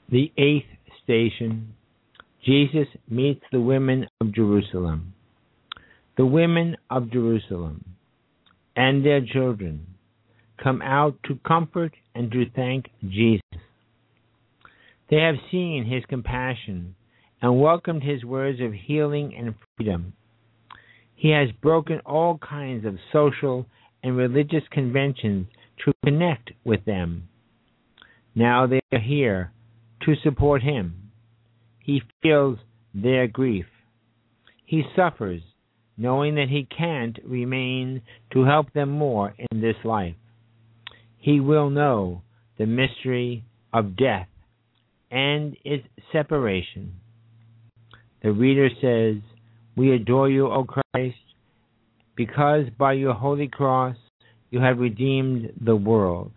The eighth station, Jesus meets the women of Jerusalem. The women of Jerusalem and their children come out to comfort and to thank Jesus. They have seen his compassion and welcomed his words of healing and freedom. He has broken all kinds of social and religious conventions to connect with them. Now they are here to support him. He feels their grief. He suffers, knowing that he can't remain to help them more in this life. He will know the mystery of death and its separation. The reader says, "We adore you, O Christ, because by your holy cross you have redeemed the world."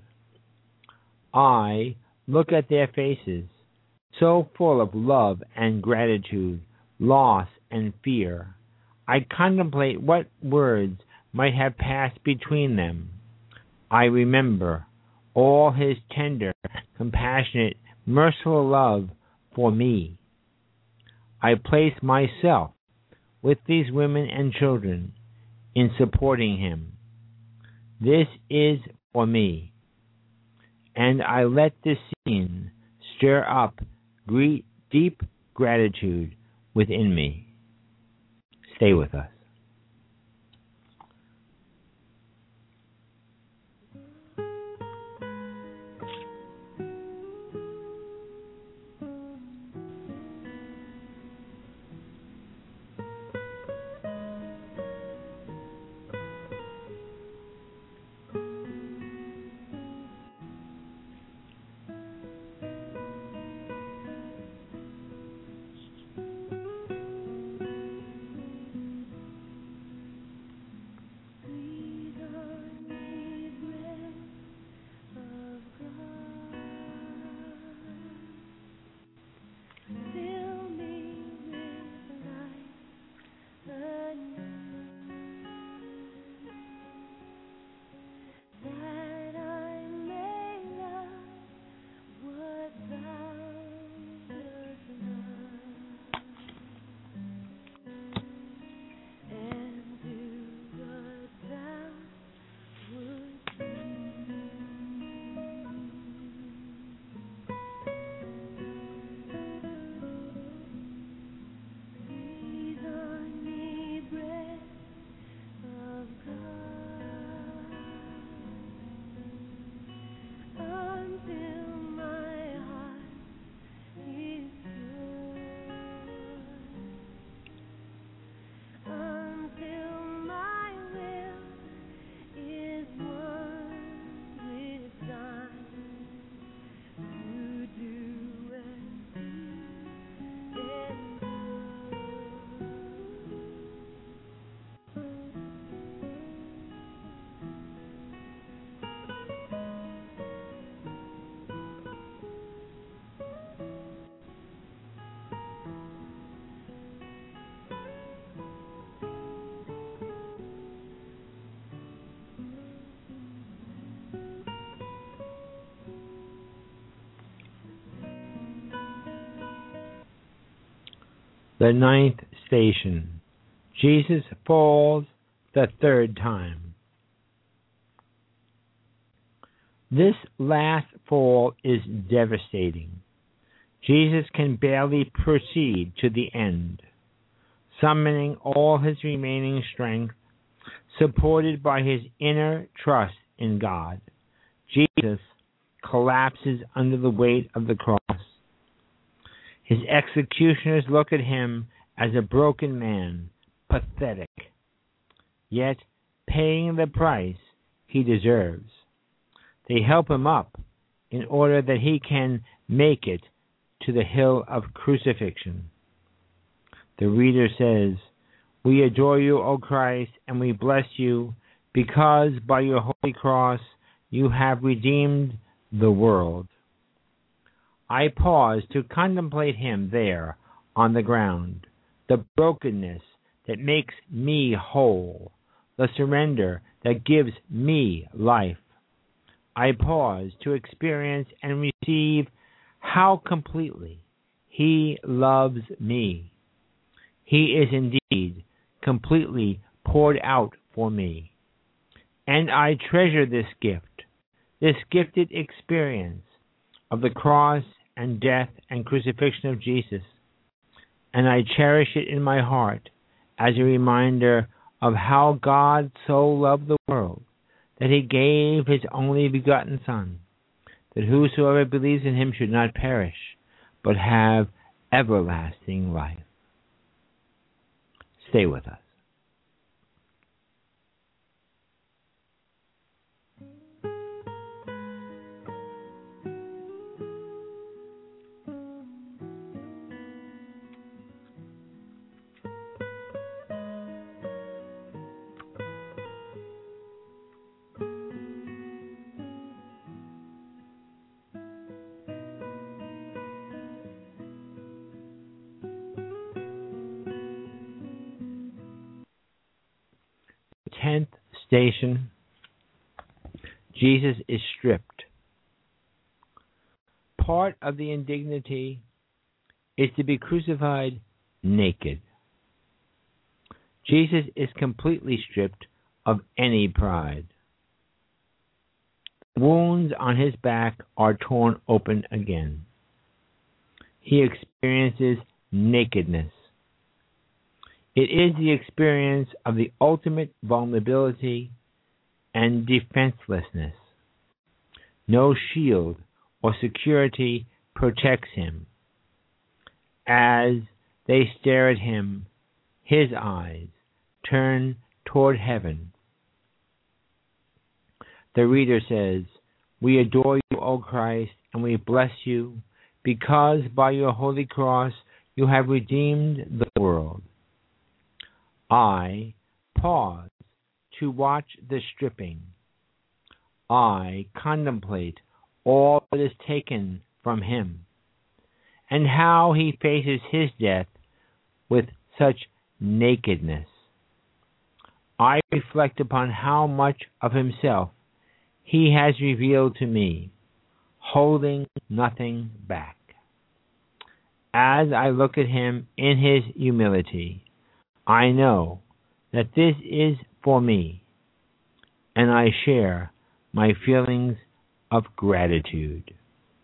I look at their faces, so full of love and gratitude, loss and fear. I contemplate what words might have passed between them. I remember all his tender, compassionate, merciful love for me. I place myself with these women and children in supporting him. This is for me, and I let this scene stir up great, deep gratitude within me. Stay with us. The ninth station, Jesus falls the third time. This last fall is devastating. Jesus can barely proceed to the end. Summoning all his remaining strength, supported by his inner trust in God, Jesus collapses under the weight of the cross. His executioners look at him as a broken man, pathetic, yet paying the price he deserves. They help him up in order that he can make it to the hill of crucifixion. The reader says, "We adore you, O Christ, and we bless you, because by your holy cross you have redeemed the world." I pause to contemplate him there on the ground, the brokenness that makes me whole, the surrender that gives me life. I pause to experience and receive how completely he loves me. He is indeed completely poured out for me. And I treasure this gift, this gifted experience of the cross and death and crucifixion of Jesus. And I cherish it in my heart as a reminder of how God so loved the world that he gave his only begotten Son, that whosoever believes in him should not perish, but have everlasting life. Stay with us. Tenth station, Jesus is stripped. Part of the indignity is to be crucified naked. Jesus is completely stripped of any pride. The wounds on his back are torn open again. He experiences nakedness. It is the experience of the ultimate vulnerability and defenselessness. No shield or security protects him. As they stare at him, his eyes turn toward heaven. The reader says, "We adore you, O Christ, and we bless you, because by your holy cross you have redeemed the world." I pause to watch the stripping. I contemplate all that is taken from him, and how he faces his death with such nakedness. I reflect upon how much of himself he has revealed to me, holding nothing back. As I look at him in his humility, I know that this is for me, and I share my feelings of gratitude.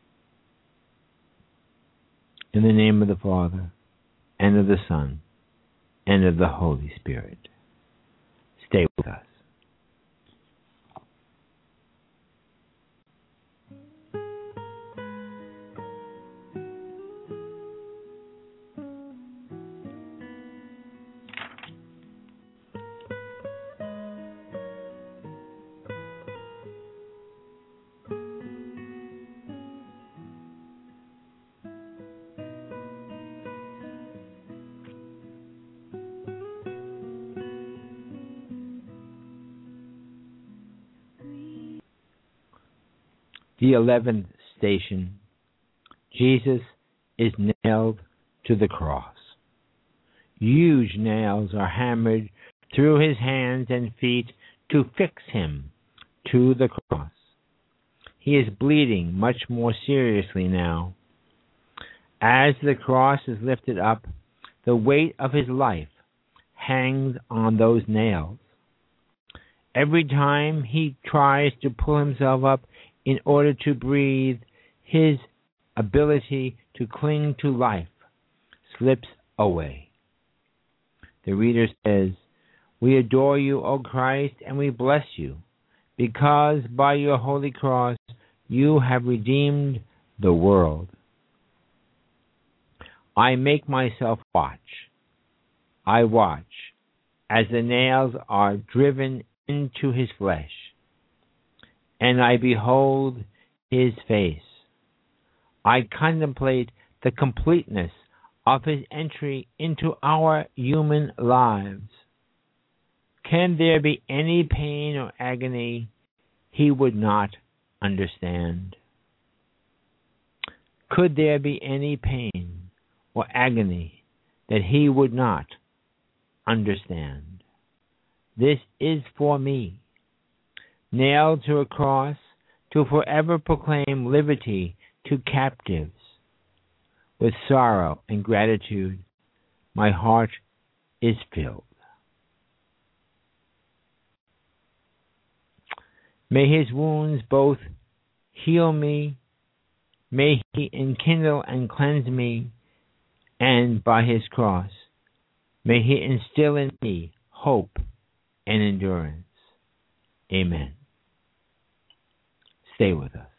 In the name of the Father, and of the Son, and of the Holy Spirit. Stay with us. The eleventh station, Jesus is nailed to the cross. Huge nails are hammered through his hands and feet to fix him to the cross. He is bleeding much more seriously now. As the cross is lifted up, the weight of his life hangs on those nails. Every time he tries to pull himself up in order to breathe, his ability to cling to life slips away. The reader says, "We adore you, O Christ, and we bless you, because by your holy cross you have redeemed the world." I make myself watch. I watch as the nails are driven into his flesh, and I behold his face. I contemplate the completeness of his entry into our human lives. Can there be any pain or agony he would not understand? Could there be any pain or agony that he would not understand? This is for me, nailed to a cross to forever proclaim liberty to captives, with sorrow and gratitude. My heart is filled. May his wounds both heal me, may he enkindle and cleanse me, and by his cross, may he instill in me hope and endurance. Amen. Stay with us.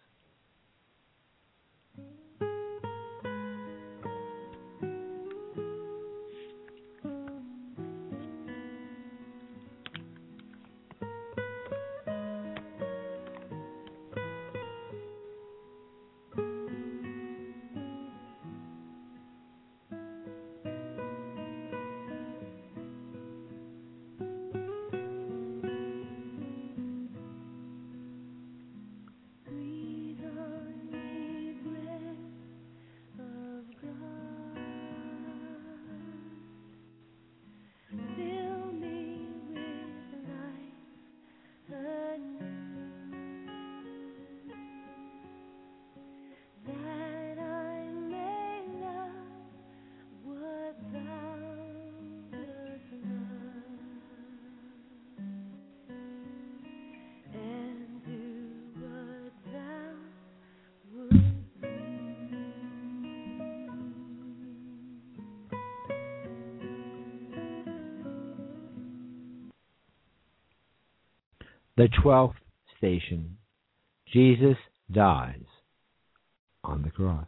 The twelfth station. Jesus dies on the cross.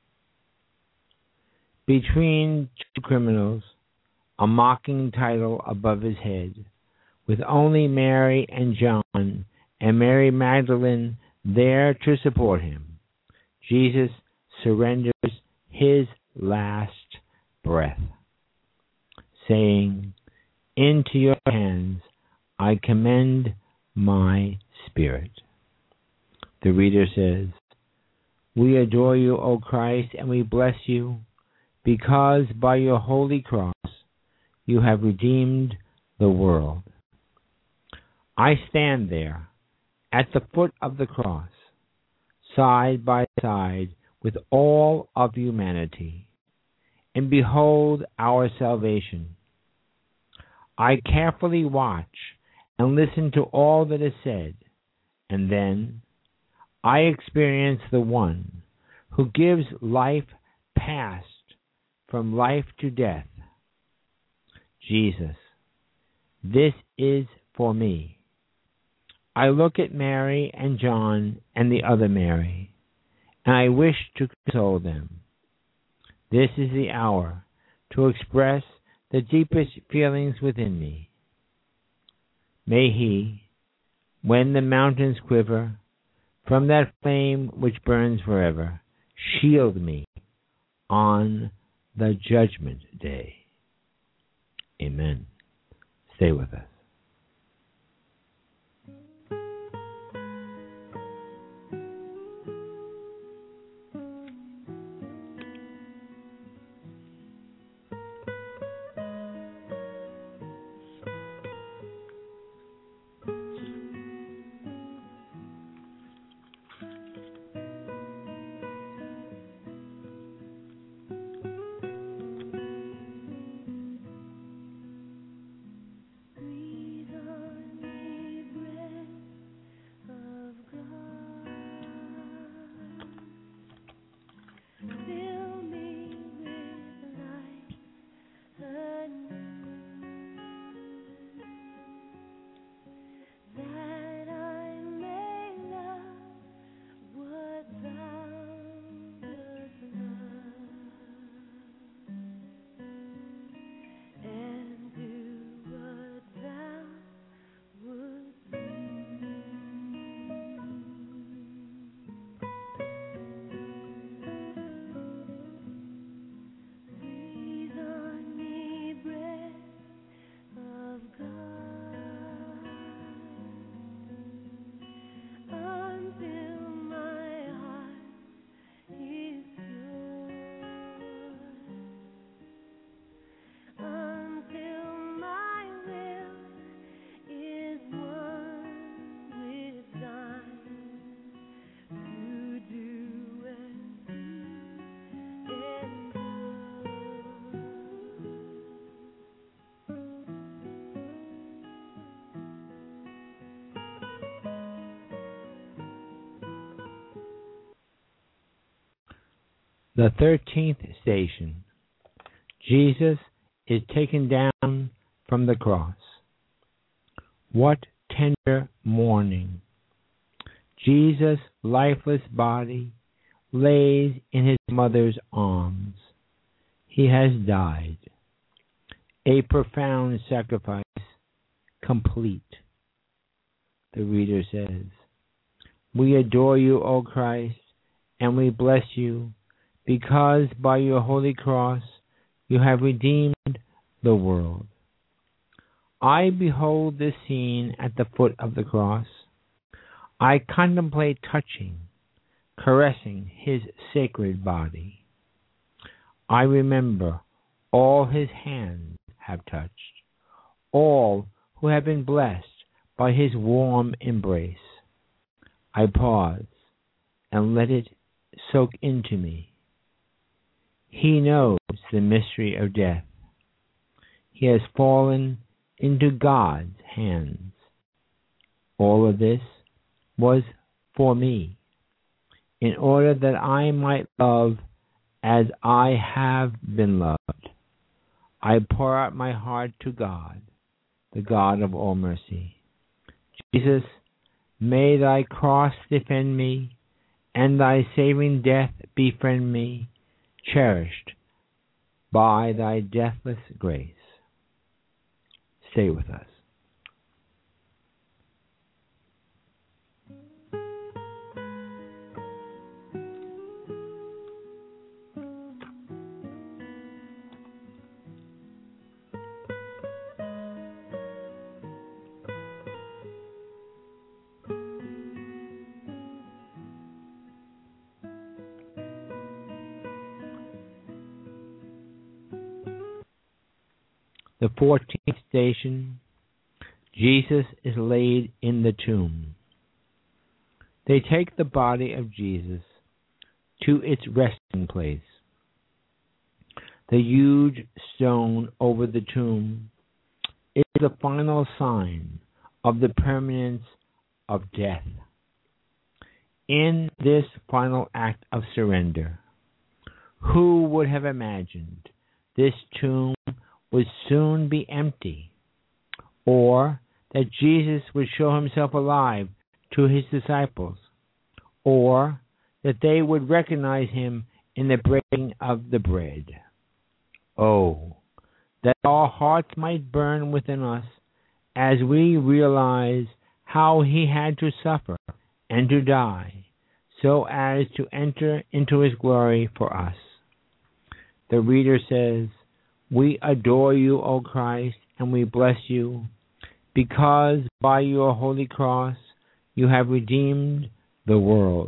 Between two criminals, a mocking title above his head, with only Mary and John and Mary Magdalene there to support him, Jesus surrenders his last breath, saying, "Into your hands I commend my spirit." The reader says, "We adore you, O Christ, and we bless you, because by your holy cross you have redeemed the world." I stand there at the foot of the cross, side by side with all of humanity, and behold our salvation. I carefully watch and listen to all that is said, and then I experience the one who gives life past from life to death. Jesus, this is for me. I look at Mary and John and the other Mary, and I wish to console them. This is the hour to express the deepest feelings within me. May he, when the mountains quiver, from that flame which burns forever, shield me on the judgment day. Amen. Stay with us. Breathe The thirteenth station. Jesus is taken down from the cross. What tender mourning! Jesus' lifeless body lays in his mother's arms. He has died. A profound sacrifice, complete. The reader says, "We adore you, O Christ, and we bless you, because by your holy cross you have redeemed the world." I behold this scene at the foot of the cross. I contemplate touching, caressing his sacred body. I remember all his hands have touched, all who have been blessed by his warm embrace. I pause and let it soak into me. He knows the mystery of death. He has fallen into God's hands. All of this was for me, in order that I might love as I have been loved. I pour out my heart to God, the God of all mercy. Jesus, may thy cross defend me, and thy saving death befriend me, cherished by thy deathless grace. Stay with us. The fourteenth station, Jesus is laid in the tomb. They take the body of Jesus to its resting place. The huge stone over the tomb is the final sign of the permanence of death. In this final act of surrender, who would have imagined this tomb would soon be empty, or that Jesus would show himself alive to his disciples, or that they would recognize him in the breaking of the bread? Oh, that our hearts might burn within us as we realize how he had to suffer and to die so as to enter into his glory for us. The reader says, "We adore you, O Christ, and we bless you, because by your holy cross you have redeemed the world."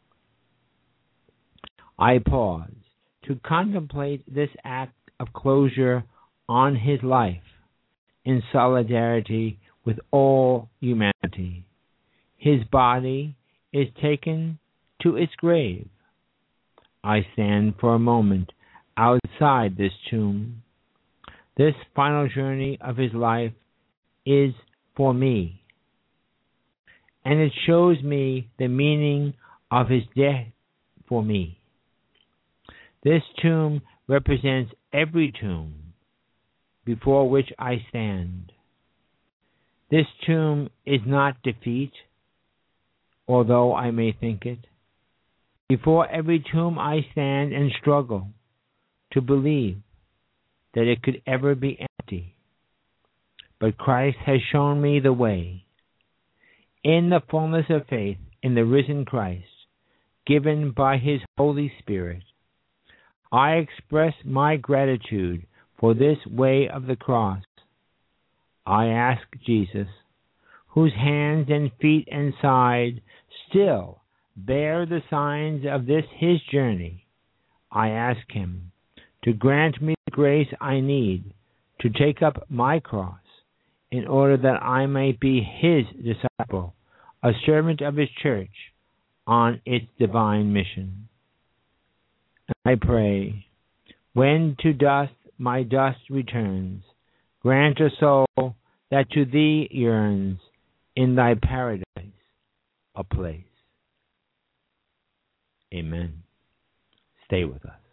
I pause to contemplate this act of closure on his life in solidarity with all humanity. His body is taken to its grave. I stand for a moment outside this tomb. This final journey of his life is for me, and it shows me the meaning of his death for me. This tomb represents every tomb before which I stand. This tomb is not defeat, although I may think it. Before every tomb I stand and struggle to believe that it could ever be empty. But Christ has shown me the way. In the fullness of faith in the risen Christ, given by his Holy Spirit, I express my gratitude for this way of the cross. I ask Jesus, whose hands and feet and side still bear the signs of this his journey, I ask him to grant me the grace I need to take up my cross in order that I may be his disciple, a servant of his church on its divine mission. I pray, when to dust my dust returns, grant a soul that to thee yearns, in thy paradise a place. Amen. Stay with us.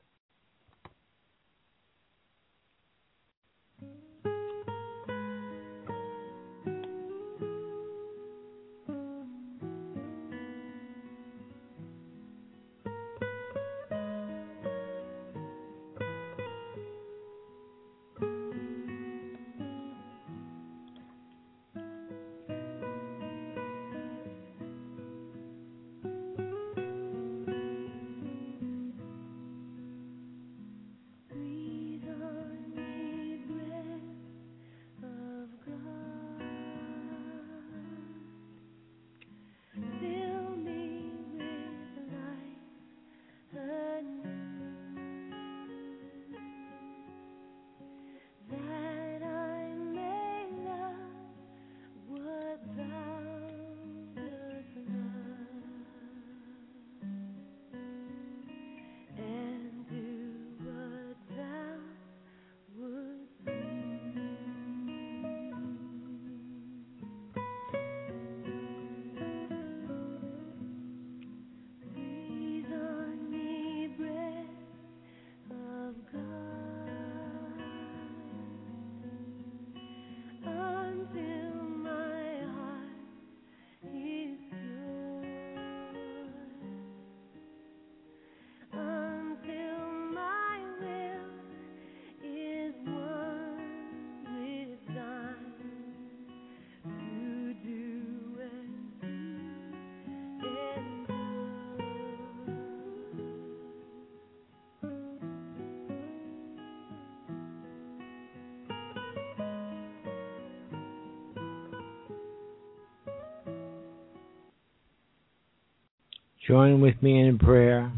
Join with me in prayer.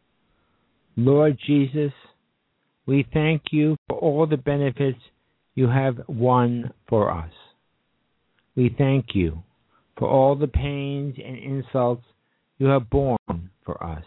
Lord Jesus, we thank you for all the benefits you have won for us. We thank you for all the pains and insults you have borne for us.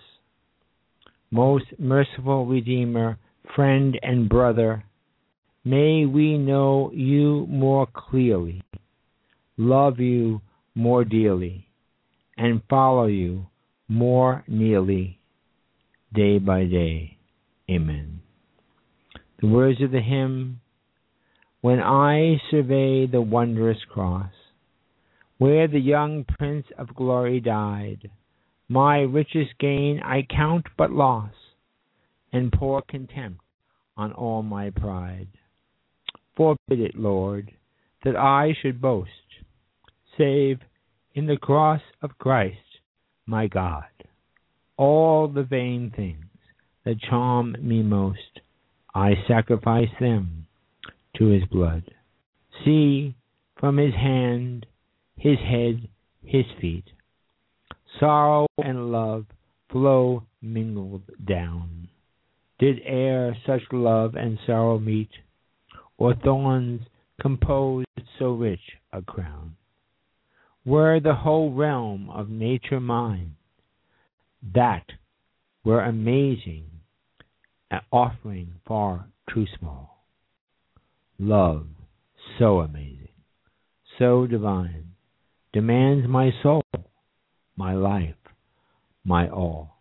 Most merciful Redeemer, friend and brother, may we know you more clearly, love you more dearly, and follow you more nearly, day by day. Amen. The words of the hymn, when I survey the wondrous cross, where the young Prince of Glory died, my richest gain I count but loss, and pour contempt on all my pride. Forbid it, Lord, that I should boast, save in the cross of Christ, my God. All the vain things that charm me most, I sacrifice them to his blood. See, from his hand, his head, his feet, sorrow and love flow mingled down. Did e'er such love and sorrow meet, or thorns compose so rich a crown? Were the whole realm of nature mine, that were amazing, an offering far too small. Love so amazing, so divine, demands my soul, my life, my all.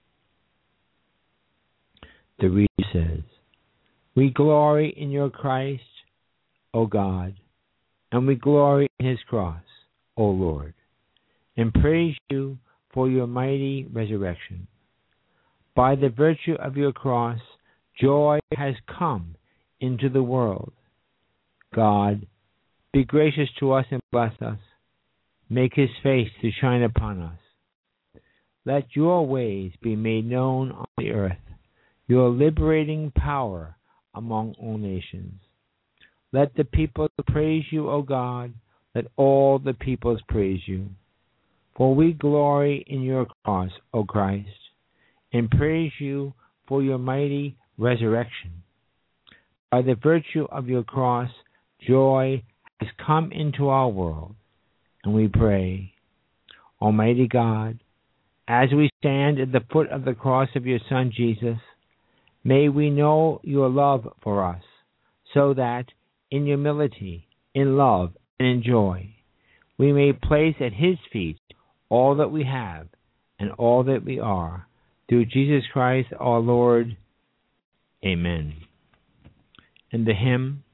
The reader says, we glory in your Christ, O God, and we glory in his cross, O Lord, and praise you for your mighty resurrection. By the virtue of your cross, joy has come into the world. God, be gracious to us and bless us. Make his face to shine upon us. Let your ways be made known on the earth, your liberating power among all nations. Let the people praise you, O God. Let all the peoples praise you. For we glory in your cross, O Christ, and praise you for your mighty resurrection. By the virtue of your cross, joy has come into our world, and we pray, Almighty God, as we stand at the foot of the cross of your Son Jesus, may we know your love for us, so that in humility, in love, and in joy, we may place at his feet all that we have and all that we are, Through Jesus Christ our Lord. Amen. And the hymn,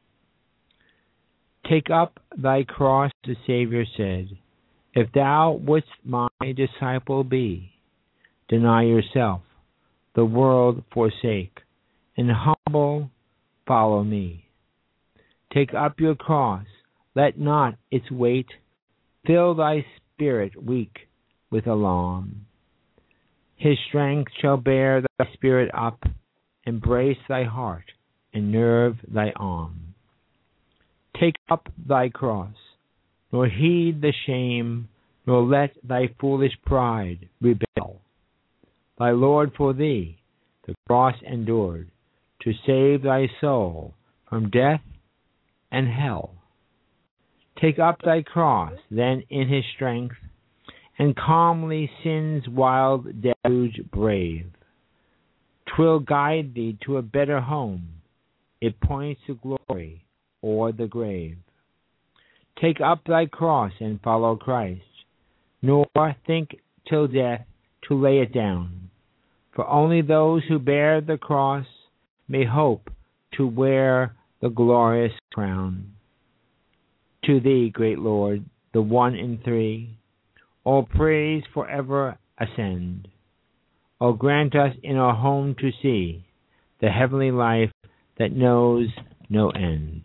Take up thy cross, the Savior said, if thou wouldst my disciple be, deny yourself, the world forsake, and humble follow me. Take up your cross, let not its weight fill thy spirit weak with alarm. His strength shall bear thy spirit up, embrace thy heart, and nerve thy arm. Take up thy cross, nor heed the shame, nor let thy foolish pride rebel. Thy Lord for thee the cross endured, to save thy soul from death and hell. Take up thy cross, then in his strength, and calmly sin's wild deluge brave. 'Twill guide thee to a better home, it points to glory or the grave. Take up thy cross and follow Christ, nor think till death to lay it down. For only those who bear the cross may hope to wear the glorious crown. To thee, great Lord, the one in three, all praise forever ascend. O grant us in our home to see the heavenly life that knows no end.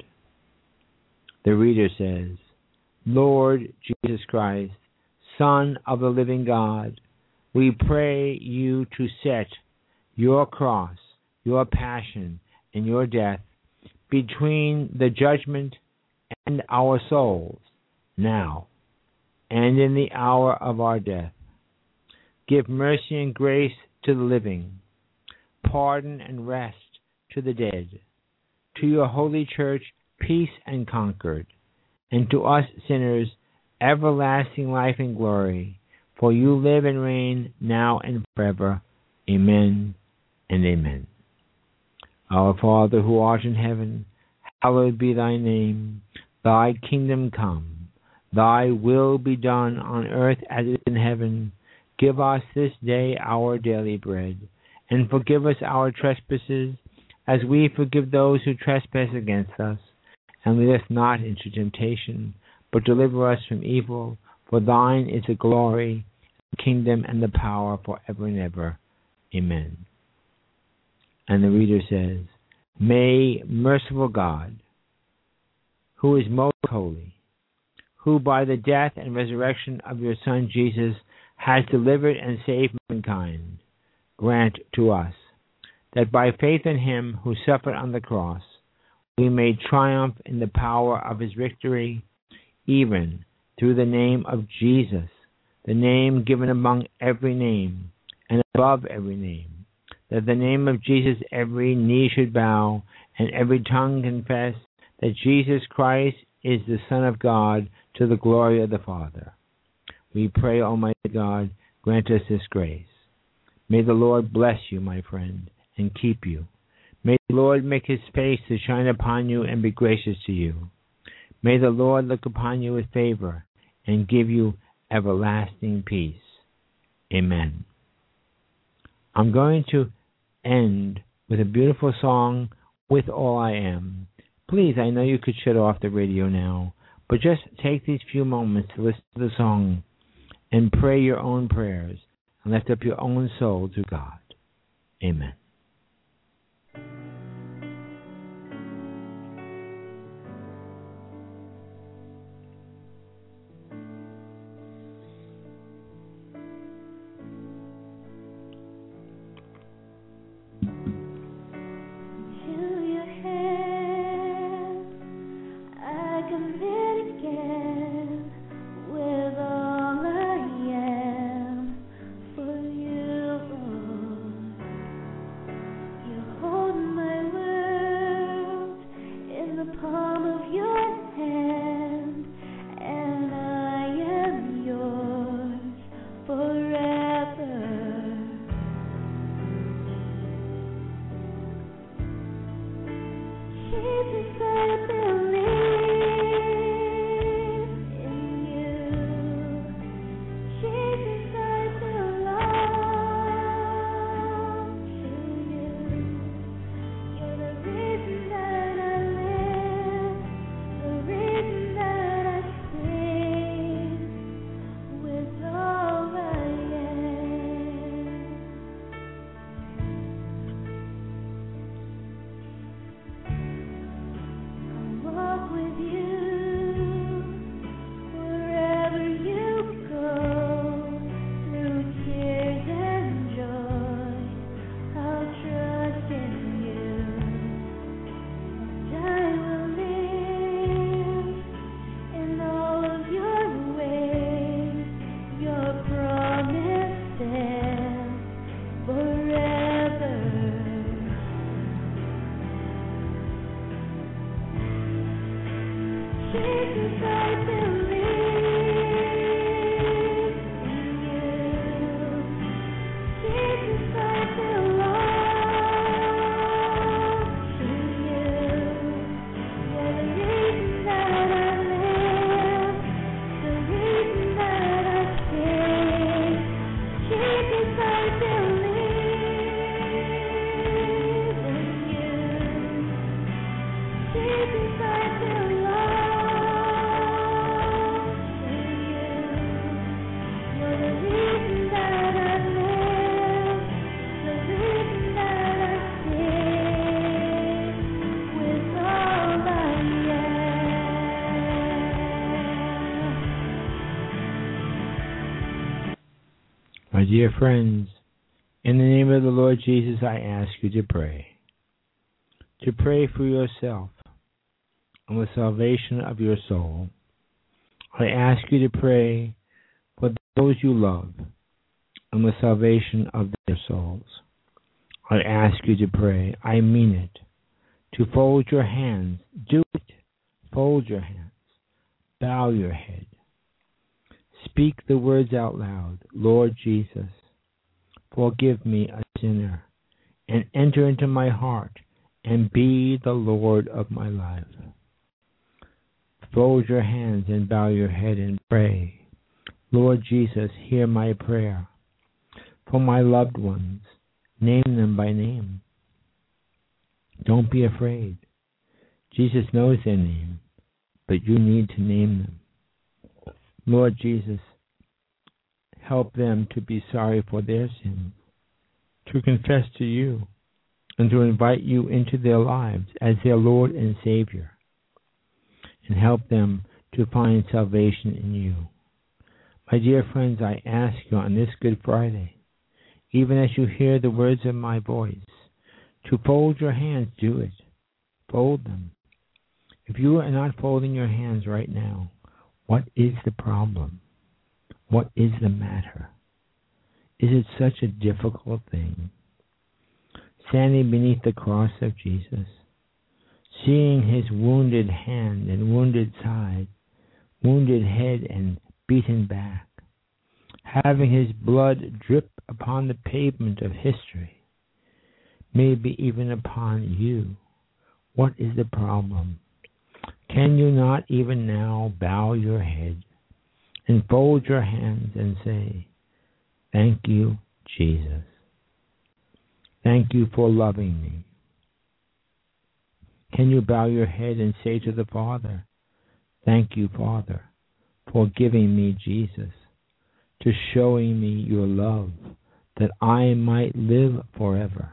The reader says, Lord Jesus Christ, Son of the living God, we pray you to set your cross, your passion, and your death between the judgment and our souls, now and in the hour of our death. Give mercy and grace to the living, pardon and rest to the dead. To your holy church, peace and concord, and to us sinners, everlasting life and glory. For you live and reign now and forever. Amen and amen. Our Father who art in heaven, hallowed be thy name. Thy kingdom come. Thy will be done on earth as it is in heaven. Give us this day our daily bread, and forgive us our trespasses, as we forgive those who trespass against us. And lead us not into temptation, but deliver us from evil. For thine is the glory, the kingdom, and the power forever and ever. Amen. And the reader says, May merciful God, who is most holy, who by the death and resurrection of your Son Jesus has delivered and saved mankind, grant to us that by faith in him who suffered on the cross, we may triumph in the power of his victory, even through the name of Jesus, the name given among every name and above every name, that the name of Jesus every knee should bow and every tongue confess that Jesus Christ is the Son of God, to the glory of the Father. We pray, Almighty God, grant us this grace. May the Lord bless you, my friend, and keep you. May the Lord make his face to shine upon you and be gracious to you. May the Lord look upon you with favor and give you everlasting peace. Amen. I'm going to end with a beautiful song, With All I Am. Please, I know you could shut off the radio now, but just take these few moments to listen to the song and pray your own prayers and lift up your own soul to God. Amen. My dear friends, in the name of the Lord Jesus, I ask you to pray. To pray for yourself and the salvation of your soul. I ask you to pray for those you love and the salvation of their souls. I ask you to pray, I mean it, to fold your hands. Do it. Fold your hands. Bow your head. Speak the words out loud. Lord Jesus, forgive me, a sinner, and enter into my heart and be the Lord of my life. Fold your hands and bow your head and pray. Lord Jesus, hear my prayer. For my loved ones, name them by name. Don't be afraid. Jesus knows their name, but you need to name them. Lord Jesus, help them to be sorry for their sins, to confess to you, and to invite you into their lives as their Lord and Savior, and help them to find salvation in you. My dear friends, I ask you on this Good Friday, even as you hear the words of my voice, to fold your hands. Do it. Fold them. If you are not folding your hands right now, what is the problem? What is the matter? Is it such a difficult thing? Standing beneath the cross of Jesus, seeing his wounded hand and wounded side, wounded head and beaten back, having his blood drip upon the pavement of history, maybe even upon you. What is the problem? Can you not even now bow your head and fold your hands and say, thank you, Jesus. Thank you for loving me. Can you bow your head and say to the Father, thank you, Father, for giving me Jesus, to showing me your love, that I might live forever.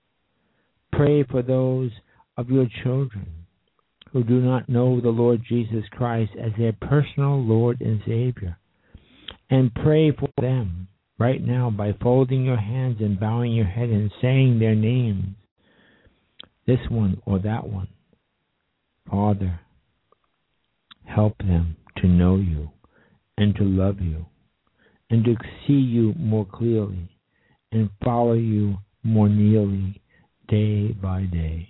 Pray for those of your children who do not know the Lord Jesus Christ as their personal Lord and Savior. And pray for them right now by folding your hands and bowing your head and saying their names, this one or that one. Father, help them to know you and to love you and to see you more clearly and follow you more nearly day by day.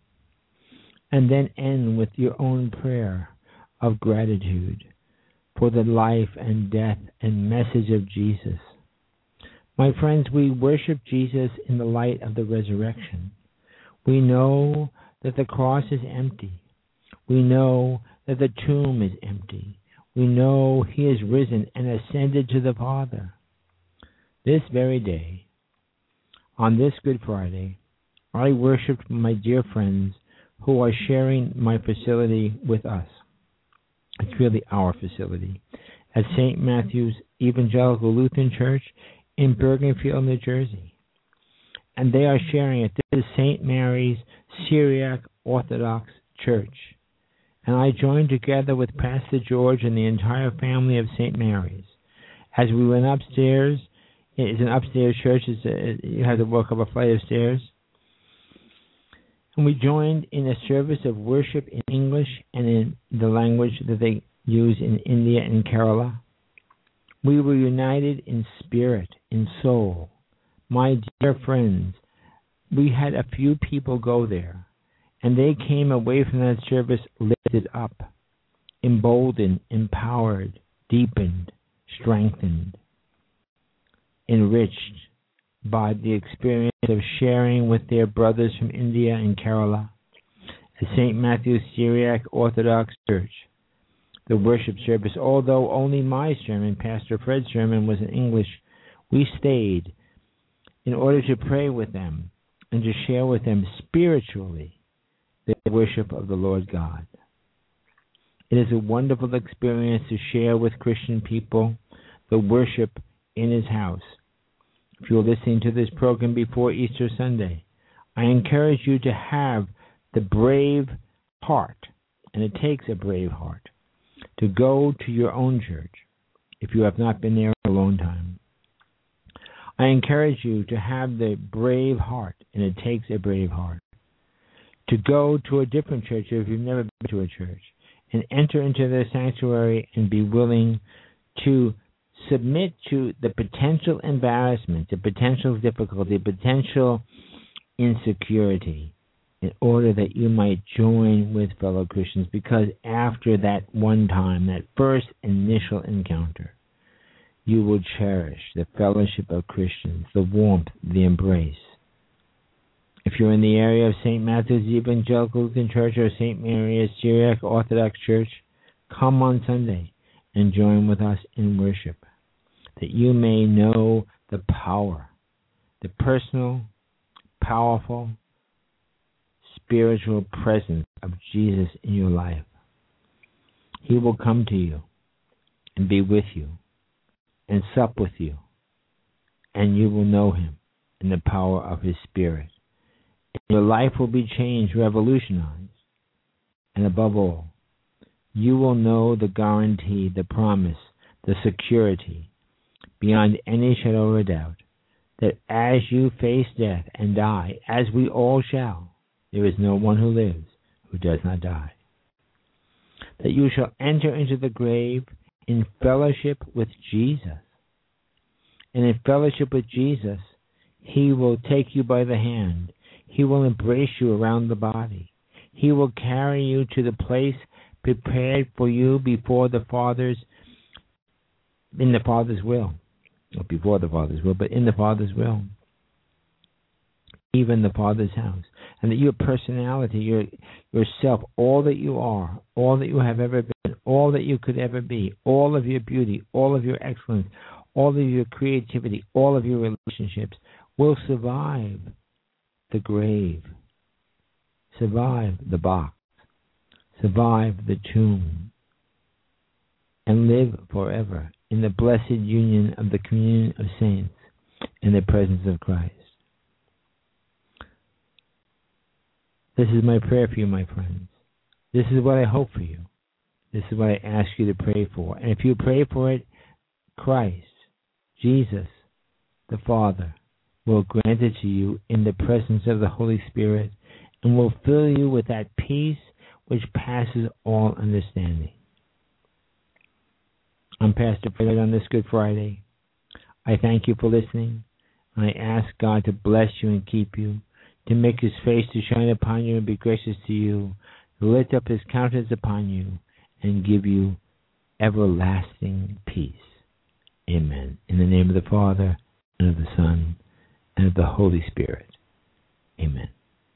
And then end with your own prayer of gratitude for the life and death and message of Jesus. My friends, we worship Jesus in the light of the resurrection. We know that the cross is empty. We know that the tomb is empty. We know he is risen and ascended to the Father. This very day, on this Good Friday, I worshiped my dear friends who are sharing my facility with us. It's really our facility at Saint Matthew's Evangelical Lutheran Church in Bergenfield, New Jersey. And they are sharing it. This is Saint Mary's Syriac Orthodox Church. And I joined together with Pastor George and the entire family of Saint Mary's. As we went upstairs, it's an upstairs church, it's a, you have to walk up a flight of stairs. And we joined in a service of worship in English and in the language that they use in India and Kerala. We were united in spirit, in soul. My dear friends, we had a few people go there, and they came away from that service lifted up. emboldened, empowered, deepened, strengthened, enriched by the experience of sharing with their brothers from India and Kerala at Saint Matthew's Syriac Orthodox Church. The worship service, although only my sermon, Pastor Fred's sermon, was in English, we stayed in order to pray with them and to share with them spiritually the worship of the Lord God. It is a wonderful experience to share with Christian people the worship in His house. If you're listening to this program before Easter Sunday, I encourage you to have the brave heart, and it takes a brave heart, to go to your own church if you have not been there in a long time. I encourage you to have the brave heart, and it takes a brave heart, to go to a different church if you've never been to a church, and enter into their sanctuary and be willing to submit to the potential embarrassment, the potential difficulty, potential insecurity, in order that you might join with fellow Christians, because after that one time, that first initial encounter, you will cherish the fellowship of Christians, the warmth, the embrace. If you're in the area of Saint Matthew's Evangelical Lutheran Church or Saint Mary's Syriac Orthodox Church, come on Sunday and join with us in worship, that you may know the power, the personal, powerful, spiritual presence of Jesus in your life. He will come to you and be with you and sup with you, and you will know Him in the power of His Spirit. Your life will be changed, revolutionized, and above all, you will know the guarantee, the promise, the security, beyond any shadow of a doubt, that as you face death and die, as we all shall, there is no one who lives who does not die. That you shall enter into the grave in fellowship with Jesus. And in fellowship with Jesus, He will take you by the hand. He will embrace you around the body. He will carry you to the place prepared for you before the Father's, in the Father's will. Not before the Father's will, but in the Father's will. Even the Father's house. And that your personality, your yourself, all that you are, all that you have ever been, all that you could ever be, all of your beauty, all of your excellence, all of your creativity, all of your relationships will survive the grave, survive the box, survive the tomb, and live forever in the blessed union of the communion of saints in the presence of Christ. This is my prayer for you, my friends. This is what I hope for you. This is what I ask you to pray for. And if you pray for it, Christ, Jesus, the Father, will grant it to you in the presence of the Holy Spirit and will fill you with that peace which passes all understanding. I'm Pastor Fred on this Good Friday. I thank you for listening. I ask God to bless you and keep you, to make His face to shine upon you and be gracious to you, to lift up His countenance upon you and give you everlasting peace. Amen. In the name of the Father, and of the Son, and of the Holy Spirit. Amen.